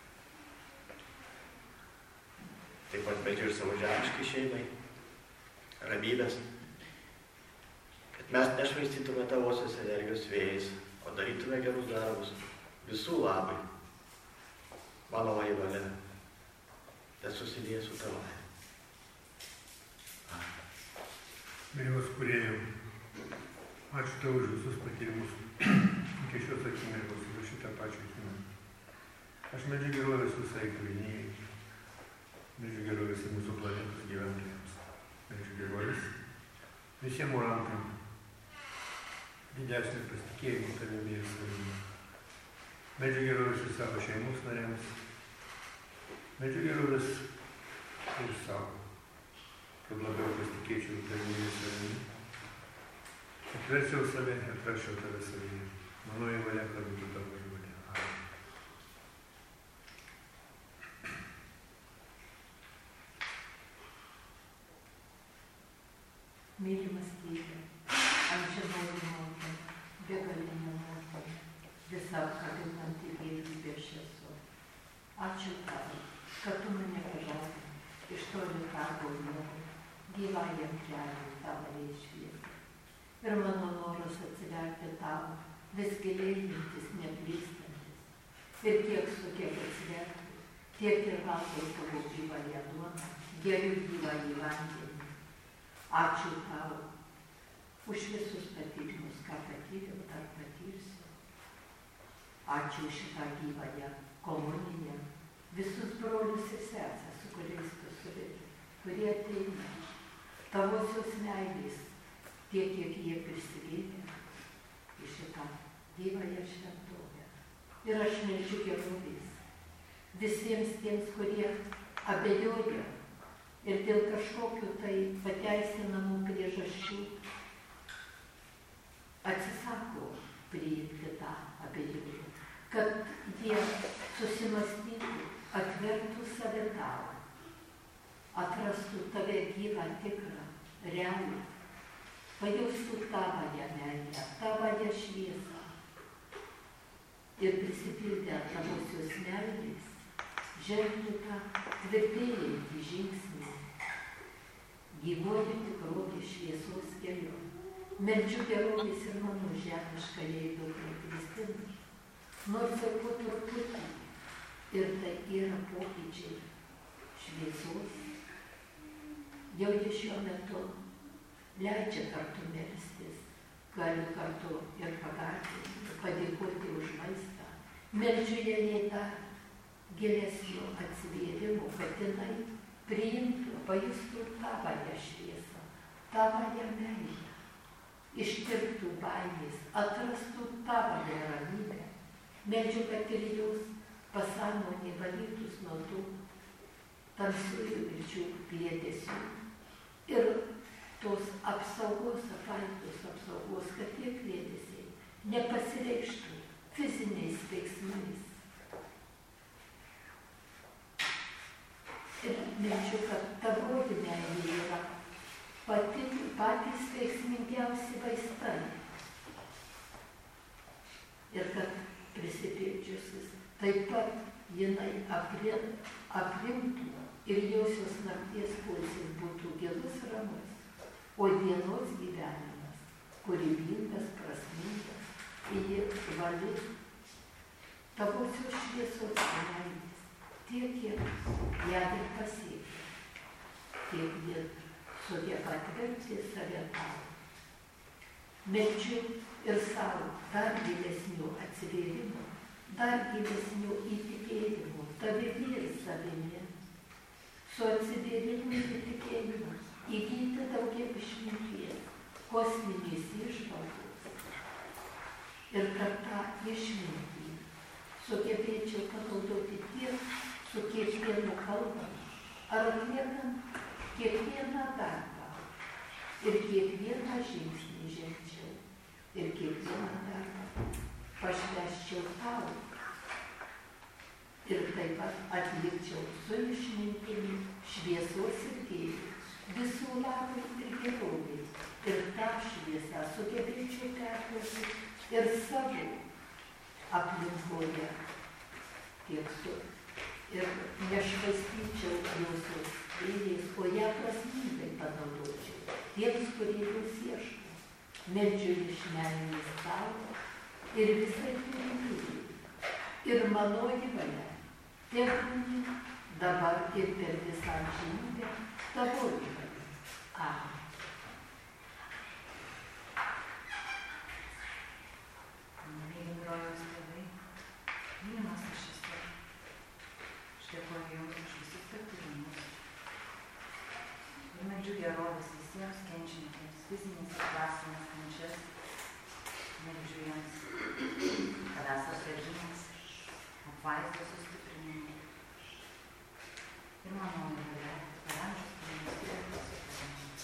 Taip pat meldžiu ir savo žemiškai šeimai, ramybės, kad mes nešvaistytume tavosios energijos vėjais, o darytume gerus darbus visų labai. Mano valia, bet susidėję su tavai. Mylimas kūrėjau, ačiū tau už visus patyrimus iki šios akimirkos, už šitą pačią akimirką. Aš meldžiu gerovės visai kūrinijai, meldžiu gerovės ir mūsų planetos gyventojams, meldžiu gerovės visiems orantam, didesnio pasitikėjimo tavimi ir savimi. Meldžiu gerovės ir savo šeimos nariams, meldžiu gerovės ir savo, kad labiau pasitikėčiau tavimi ir savimi. Atversiu save, atversiu tave savimi. Mano valia, kad būtų tavo žodė. Amen. Mylimas tėve, amžinoji motina, begalinė motina, visa apkabinanti gyvybė aš esu. Ačiū tau, kad tu mane pažadinai iš toli tavo nuogo, gyvajam keliui tavo šviesą. Ir mano noras vis gilėjantis, neplystantis. Ir kiek su kiek atsvertų, tiek ir valgau tavo gyvąją duoną, geriu gyvąjį vandenį. Ačiū tau už visus patyrimus, ką patyriau, dar patyrsiu. Ačiū šitą gyvąją komuniją, visus brolius ir sesės, su kuriais tu suvedi, kurie ateina tavosios meilės, tiek, kiek jie prisigėlė į šitą gyvąją šventovę. Ir aš meldžiu gerovės visiems tiems, kurie abejoja ir dėl kažkokių tai pateisinamų priežasčių atsisako priimti tą abejonių, kad jie susimastytų, atvertų save tau, atrastų tave gyvą, tikrą, realų, pajaustų tavąją meilę, tavąją šviesą ir prisipildę tavosios meilės, žengtų tą tvirtėjantį žingsnį, gyvuoju tikrovės šviesos keliu. Meldžiu gerovės ir mano žemiškajai dukrai Kristinai, nors ir po truputį, ir tai yra pokyčiai šviesos, jau jie šiuo metu leidžia kartu melstis, galiu kartu ir pagarbinti, padėkoti už maistą. Meldžiu jai dar gilesnio atsivėrimo, kad jinai priimtų, pajustų tavąją šviesą, tavąją meilę, ištirptų baimės, atrastų tavąją ramybę. Meldžiu, kad ir jos pasąmonė valytųs nuo tų tamsiųjų vilčių kliedesių ir tos apsaugos, apaitos apsaugos, kad tie kliedesiai nepasireikštų fiziniais veiksmais. Ir meldžiu, kad tavoji meilė yra pati, patys veiksmingiausi vaistai. Ir kad prisipildžiusis taip pat jinai aprim, aprimtų ir jausios nakties pulsas būtų gilus ramus, o dienos gyvenimas, kūrybingas, prasmingas, ji vali tavosios šviesos meilės, tiek kiek ją ir pasiekia, tiek ji sugeba atverti save tau. Meldžiu ir savo dar gilesnių atsivėrimų, dar gilesnių įtikėjimų, tavimi ir savimi, su atsivėrimu ir įtikėjimu, įgyti daugiau išminties, kosminės įžvalgos. Ir kad tą išmintį sugebėčiau panaudoti tiek su kiekvienu kalbant, ar atliekant kiekvieną darbą ir kiekvieną žingsnį žengčiau ir kiekvieną darbą pašvęsčiau tau ir taip pat atlikčiau su išmintimi šviesos ir gėrių, visų labui ir gerovai, ir tą šviesą sugebėčiau perduoti ir savo aplinkoje, tiek su ir nešvaistyčiau jūsų vėjais, o ją prasmingai panaudočiau tiems, kurie jūs ieško. Meldžiu iš meilės tau ir visai kūriniai. Ir manoji valia, tebūnie dabar ir per visą amžinybę tavoji valia. Amen. Mylim rojaus tėvai, mylimas aš esu. Aš dėkoju jums už visus patyrimus. Ir meldžiu gerovės visiems kenčiantiems, fizinės ir dvasinės kančias. Meldžiu jiems, kad esate režimas, apvaizdos sustiprinimai. Ir mano valia, per amžius kūrinės ir sustiprinimai.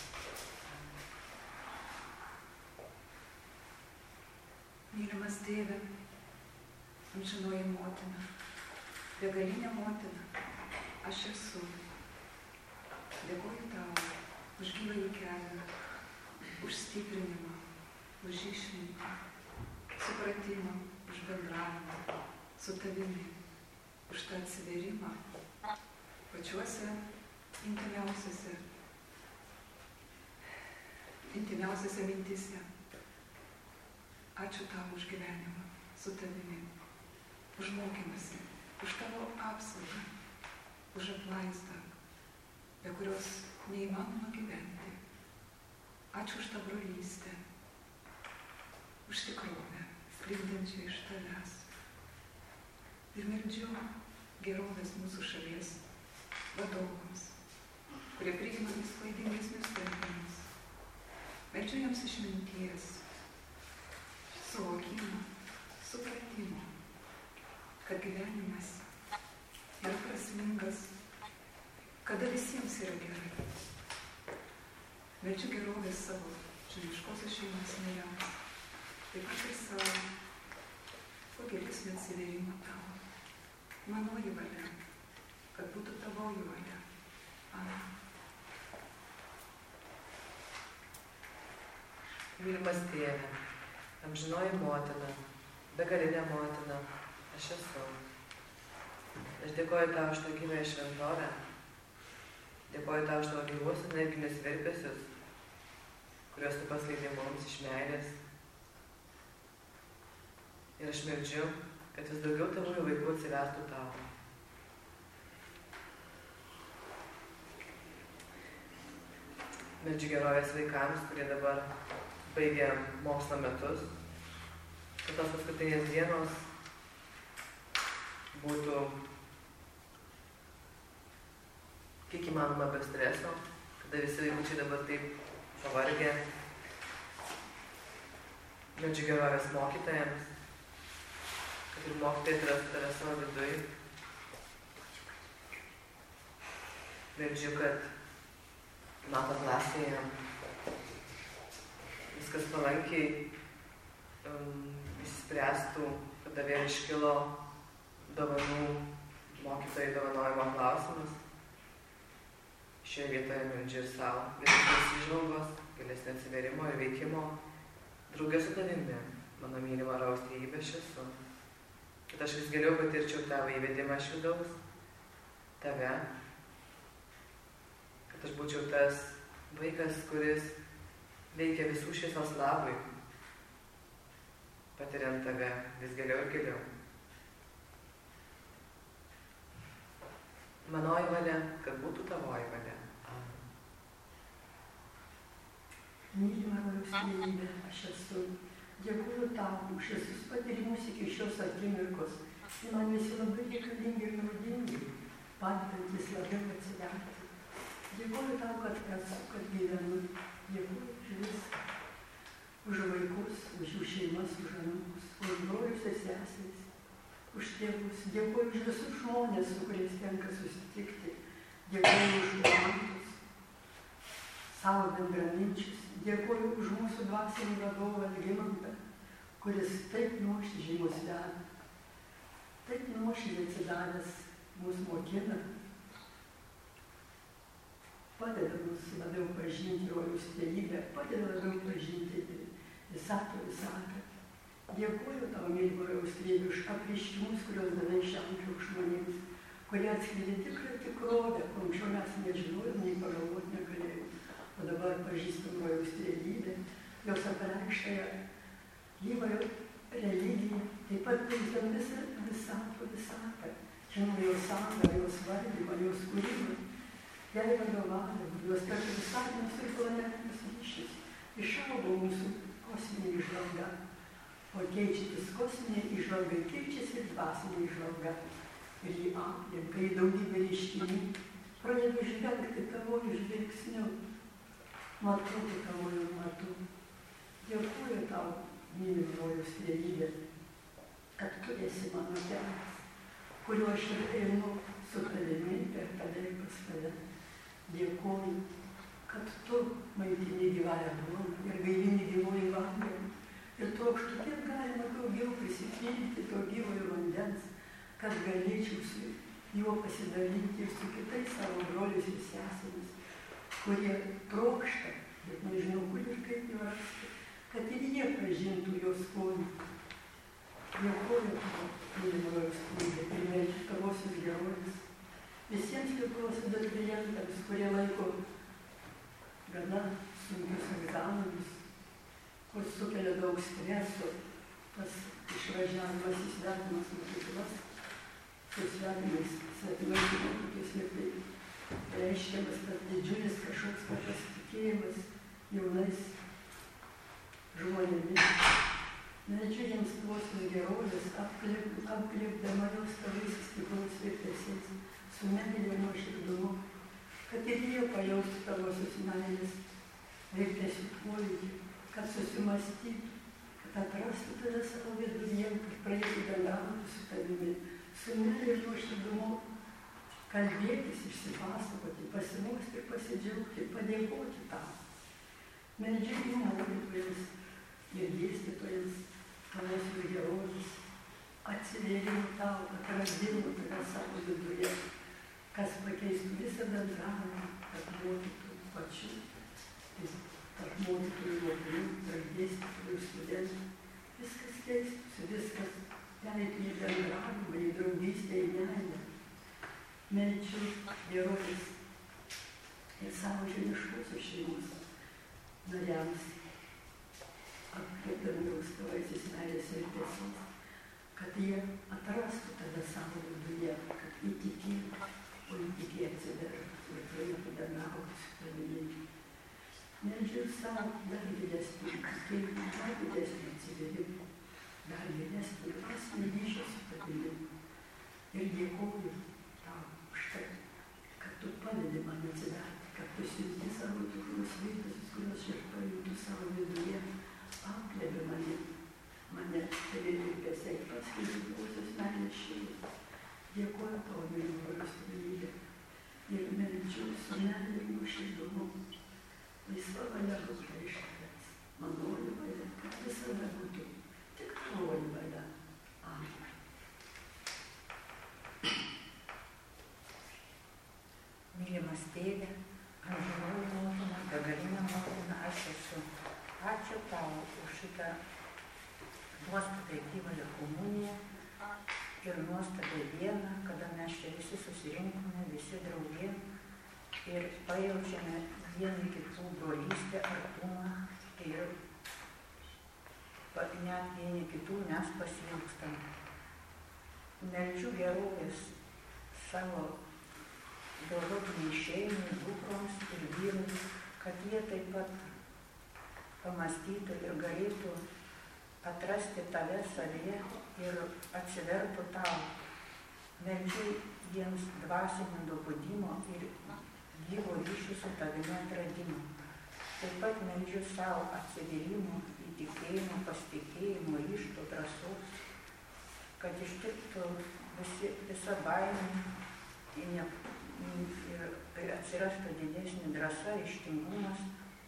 Mylimas Tėve, amžinoji motina, begalinė motina, aš esu. Dėkoju tau už gyvąjį kelią, už stiprinimą, už išmintį, supratimą, už bendravimą su tavimi, už tą atsivėrimą pačiuose intimiausiuose, intimiausiuose mintise. ačiū tau už gyvenimą su tavimi, už mokymąsi, už tavo apsaugą, už apvaizdą, be kurios neįmanoma gyventi. Ačiū už tą brolystę, už tikrovę, sklindančią iš tavęs. Ir meldžiu gerovės mūsų šalies vadovams, kurie priima vis klaidingesnius sprendimus. Meldžiu jiems išminties, suvokimo, supratimo, kad gyvenimas yra prasmingas, kada visiems yra gerai. Meldžiu gerovės savo žemiškosios šeimos nariams, taip pat ir savo, kuo gilesnio atsivėrimo tavo. Manoji valia, kad būtų tavoji valia. Amen. Mylimas Tėve, amžinoji motina, begalinė motina, aš esu. Aš dėkoju tau už tą gyvąją šventovę, dėkoju tau už tavo gyvus energinius virpesius, kuriuos tu paskleidai mums iš meilės. Ir aš meldžiu, kad vis daugiau tavųjų vaikų atsivertų tau. Meldžiu gerovės vaikams, kurie dabar baigia mokslo metus, kad tos paskutinės dienos būtų kiek įmanoma be streso, kada visi vaikučiai dabar taip pavargę. Meldžiu gerovės mokytojams, kad ir mokytojai atrastų tave savo viduj. Meldžiu, kad mato klasėje viskas palankiai um, išspręstų, kada vėl iškilo dovanų mokytojai dovanojimo klausimas. Šioje vietoje meldžiu ir savo gilesnės įžvalgos, gilesnio atsiverimo ir veikimo draugė su tavimi, mano mylima Austėjybė aš esu. Kad aš vis geriau patirčiau tavo įvedimą iš vidaus, tave, kad aš būčiau tas vaikas, kuris veikia visų šviesos labui, patiriant tave vis giliau ir giliau. Manoji valia, kad būtų tavoji valia. Amen. Mylima Austėjybė, aš esu. Dėkuoju tau už visus patyrimus iki šios akimirkos. Tai man visi labai reikalingi ir naudingi, padedantis labiau atsiverti. Dėkuoju tau, kad esu, kad gyvenu. Dėkuoju už viską. Už vaikus, už jų šeimas, už anūkus, už brolius ir seseris, už tėvus. Dėkuoju už visus žmonės, su kuriais tenka susitikti. Dėkuoju už komandos, savo bendraminčius. Dėkuoju už mūsų dvasinį vadovą Algimantą, kuris taip nuoširdžiai mus veda, taip nuoširdžiai atsidavęs mūsų mokina, padeda mus labiau pažinti rojaus trejybę, padeda labiau pažinti visatą visatą. Dėkuoju tau, mylimo rojaus trejybę, už apreiškimus, kuriuos davai šiam žmonėms, kurie atskleidė tikrą tikrovę, ko anksčiau mes nežinojom, nei pagalvoti negalėjom. O dabar pažįstam rojaus trejybę, jos apreikštąją gyvąją religiją, taip pat pažįstam visą visatą visatą. Žinoma, jos sandarą, jos valdymą, jos kūrimą, jai vadovavimą, jos per visatinius ir planetinius ryšius. Išaugo mūsų kosminė įžvalga, o keičiantis kosminė įžvalga keičiasi ir dvasinė įžvalga. Ir jį aplinka į daugybę reiškinių pradedu žvelgti tavojų žvilgsniu. Matau, tavojų matau. Dėkuoju tau, mylimojaus trejybė, kad tu esi mano kelias, kuriuo aš ir einu su tavimi per tave ir pas tave. Dėkuoju, kad tu maitini gyvąją duoną ir gaivini gyvųjų vandenį. Ir trokštu kiek galima daugiau prisipildyti to gyvojo vandens, kad galėčiau su juo pasidalinti ir su kitais savo brolius ir sesėmis, kurie trokšta, bet nežinau, kur ir kaip jų rasti, kad ir jie pažintų jo skonį. Dėkuoju tavo, mylimojaus trejybė, ir meldžiu tavosios gerovės visiems Lietuvos abiturientams, kurie laiko gana sunkius egzaminus, kur sukelia daug streso, tas išvažiavimas į svetimas mokyklas, su svetimais, svetimais mokytojais ir reiškiamas tas didžiulis kažkoks pasitikėjimas jaunais žmonėmis. Meldžiu jiems tuos gerovės, apglėbdama jos tavaisiais stipraus virpesiais, su meilė ir nuoširdumu, kad ir jie pajaustų tavosios meilės virpesių poreikį, kad susimastytų, kad atrastų tave savo viduje, kad praeitų bendrauti su tavimi, su meilė ir nuoširdumu, kalbėtis, išsipasakoti, pasimosti ir pasidžiaugti, padėkoti tau. Meldžiu jų mokytojams ir dėstytojams, tavosios gerovės, atsivėrimų tau, atradimų tave savo viduje, kas pakeistų visą bendravimą, kad mokytų pačių, tarp mokytojų, mokinių, tarp dėstytojų, studentų. Viskas keistųsi, viskas pereitų į bendravimą, į draugystę, į meilę. Meldžiu gerovės ir savo žemiškosios šeimos nariams, apkreipdami jos tavaisiais meilės virpesiais, kad jie atrastų tave savo viduje, kad įtikėtų, o įtikė atsivertų ir praeitų bendrauti su tavimi. Meldžiu savo dar didesnį įtikėjimą, dar didesnį atsiverimą, dar didesnį dvasinį ryšį su tavimi. Ir dėkoju tau už tai, kad tu padedi man atsiverti, kad tu siunti savo tikrus veidusius, kuriuos aš pajuntu savo viduje, apglėbi mane, mane tavi virpesiai paskleidė tikrosios meilės šilumą. Dėkoju tau, mylimosios tavybė, ir meldžiu su meile ir nuoširdumu. Laisva valia būtų iš tavęs, manoji valia, kad visada būtų tik tavoji valia. Amen. Mylimas tėve, amžinoji motina, begalinė motina, aš esu. Ačiū tau už šitą nuostabią gyvąją komuniją ir nuostabią dieną, kada mes čia visi susirinkome, visi draugė ir pajaučiame vieni kitų brolystę, artumą ir net vieni kitų mes pasiilgstam. Meldžiu gerovės savo biologiniai šeimai, dukroms ir vyrui, kad jie taip pat pamastytų ir galėtų atrasti tave savyje ir atsivertų tau. Meldžiu jiems dvasinio nubudimo ir gyvo ryšių su tavimi atradimo. Taip pat meldžiu savo atsiverimo, įtikėjimo, pasitikėjimo, ryžto, drąsos, kad ištiktų visi, visa baimė ir atsirastų didesnė drąsa, ryžtingumas.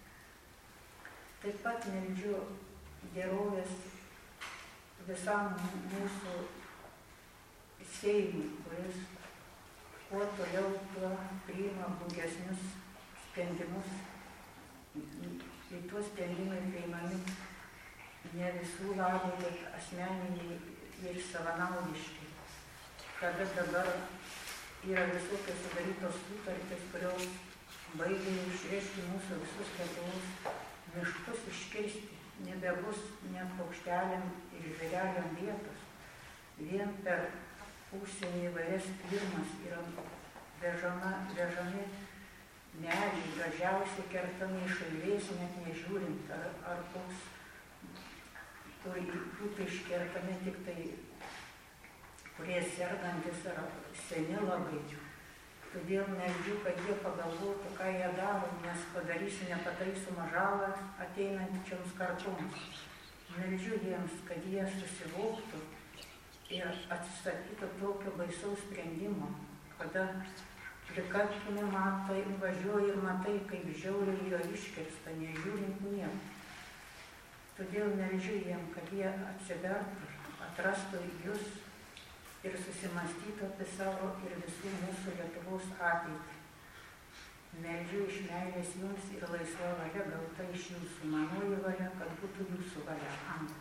Taip pat meldžiu gerovės visam mūsų Seimui, kuris kuo toliau tuo priima blogesnius sprendimus. Ir tuos sprendimai priimami ne visų labui, bet asmeniniai ir savanaudiški. Kada dabar yra visokios sudarytos sutartys, kurios baigia išrėžti mūsų visus Lietuvos miškus, iškirsti. Nebebus net paukšteliam ir žvėreliam vietos. Vien per užsienį įvairias firmas yra vežama, vežami medžiai, gražiausiai kertami iš eilės, net nežiūrint, ar, ar koks, kur būtų iškertami tik tai, kurie sergantis ar seni labai. Todėl meldžiu, kad jie pagalvotų, ką jie daro, nes padarysi nepataisomą žalą ateinančioms kartoms. Meldžiu jiems, kad jie susivoktų ir atsistatytų tokio baisaus sprendimo, kada plikakinė matai, važiuoji ir matai, kaip žiauriai jo iškirsta, nežiūrint nieko. Todėl meldžiu jiem, kad jie atsivertų, atrastų jūs ir susimastytų apie savo ir visų mūsų Lietuvos ateitį. Meldžiu iš meilės jums ir laisva valia gauta iš jūsų, manoji valia, kad būtų jūsų valia. Amen.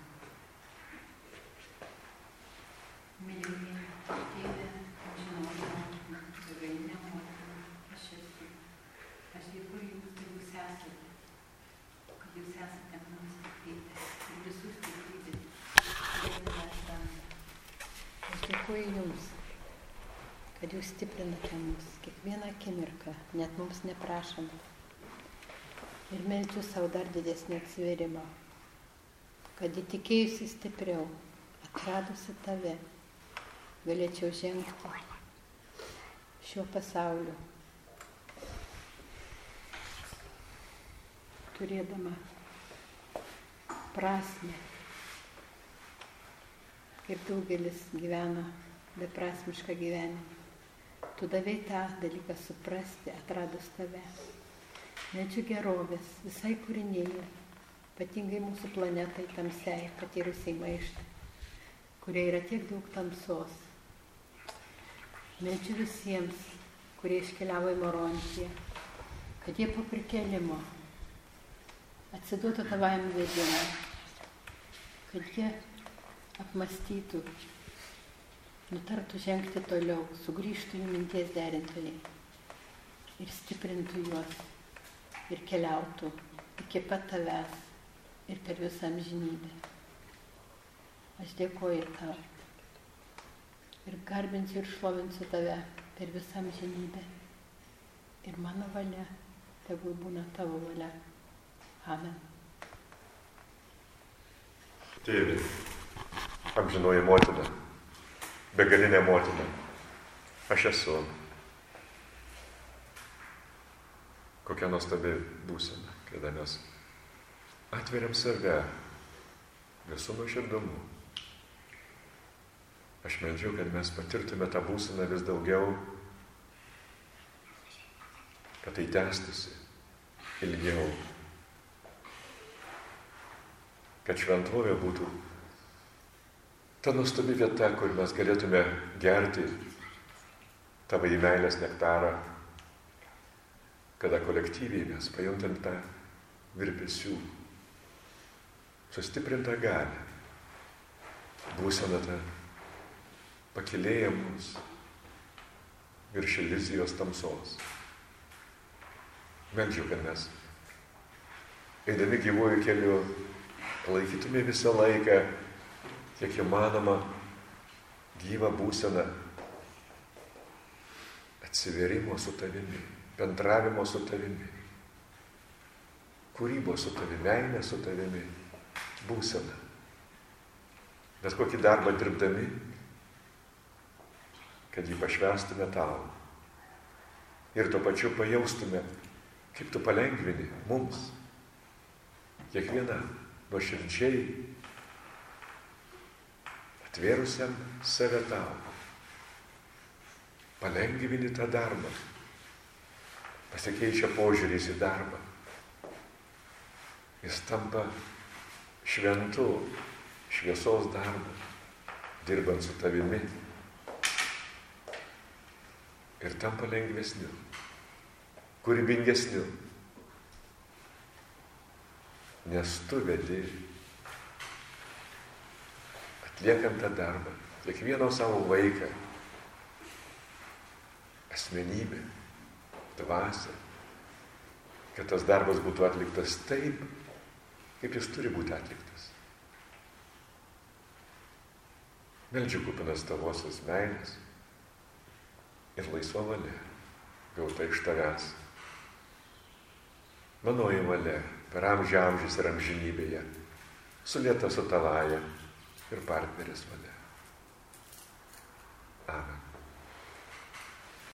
Mylimieji tėve, amžinoji motina, begalinė motina, aš esu. Aš dėkoju jums, kad jūs esate, kad jūs esate mano stiprybė ir visų stiprybė. dėkuoju Jums, kad Jūs stiprinate mus kiekvieną akimirką, net mums neprašant. Ir meldžiu savo dar didesnį atsivėrimą, kad įtikėjusi stipriau, atradusi Tave, galėčiau žengti šiuo pasauliu, turėdama prasme, kaip daugelis gyvena beprasmišką gyvenimą. Tu davei tą dalyką suprasti, atradus Tave. Meldžiu gerovės visai kūrinėjai, ypatingai mūsų planetai tamsiai, patyrusiai maištą, kurie yra tiek daug tamsos. Meldžiu visiems, kurie iškeliavo į Morontiją, kad jie po prikelimo atsiduotų Tavajam vedimui, kad jie apmastytų, nutartų žengti toliau, sugrįžtų jų minties derintojai ir stiprintų juos ir keliautų iki pat Tavęs ir per visą amžinybę. Aš dėkoju Tau ir garbinsiu ir šlovinsiu Tave per visą amžinybę. Ir mano valia, tegul būna Tavo valia. Amen. Tėve, amžinoji motina, begalinė motina, aš esu. Kokia nuostabi būsena, kada mes atveriam save visų nuoširdumu. Aš meldžiu, kad mes patirtume tą būseną vis daugiau, kad tai tęstųsi ilgiau, kad šventovė būtų ta nuostabi vieta, kur mes galėtume gerti Tavo į meilės nektarą, kada kolektyviai mes pajuntam tą virpesių, sustiprintą galią, būseną tą pakilėję mus virš iliuzijos tamsos. Meldžiu, kad mes, eidami gyvuoju keliu, palaikytume visą laiką, kiek įmanoma, gyvą būseną atsivėrimo su Tavimi, bendravimo su Tavimi, kūrybos su Tavimi, meilė su Tavimi, būsena. Bet kokį darbą dirbdami, kad jį pašvęstume Tau. Ir tuo pačiu pajaustume, kaip Tu palengvini mums, kiekvieną nuoširdžiai atvėrusiam save Tau. Palengvini tą darbą. Pasikeičia požiūris į darbą. Jis tampa šventu, šviesos darbu, dirbant su Tavimi. Ir tampa lengvesniu, kūrybingesniu. Nes Tu vedi, atliekant tą darbą, kiekvieno savo vaiką, asmenybę, dvasią, kad tas darbas būtų atliktas taip, kaip jis turi būti atliktas. Meldžiu kupinas Tavosios meilės ir laisva valia, gauta iš Tavęs. Manoji valia per amžių amžius ir amžinybėje, sulieta su Tavaja ir partnerės valia.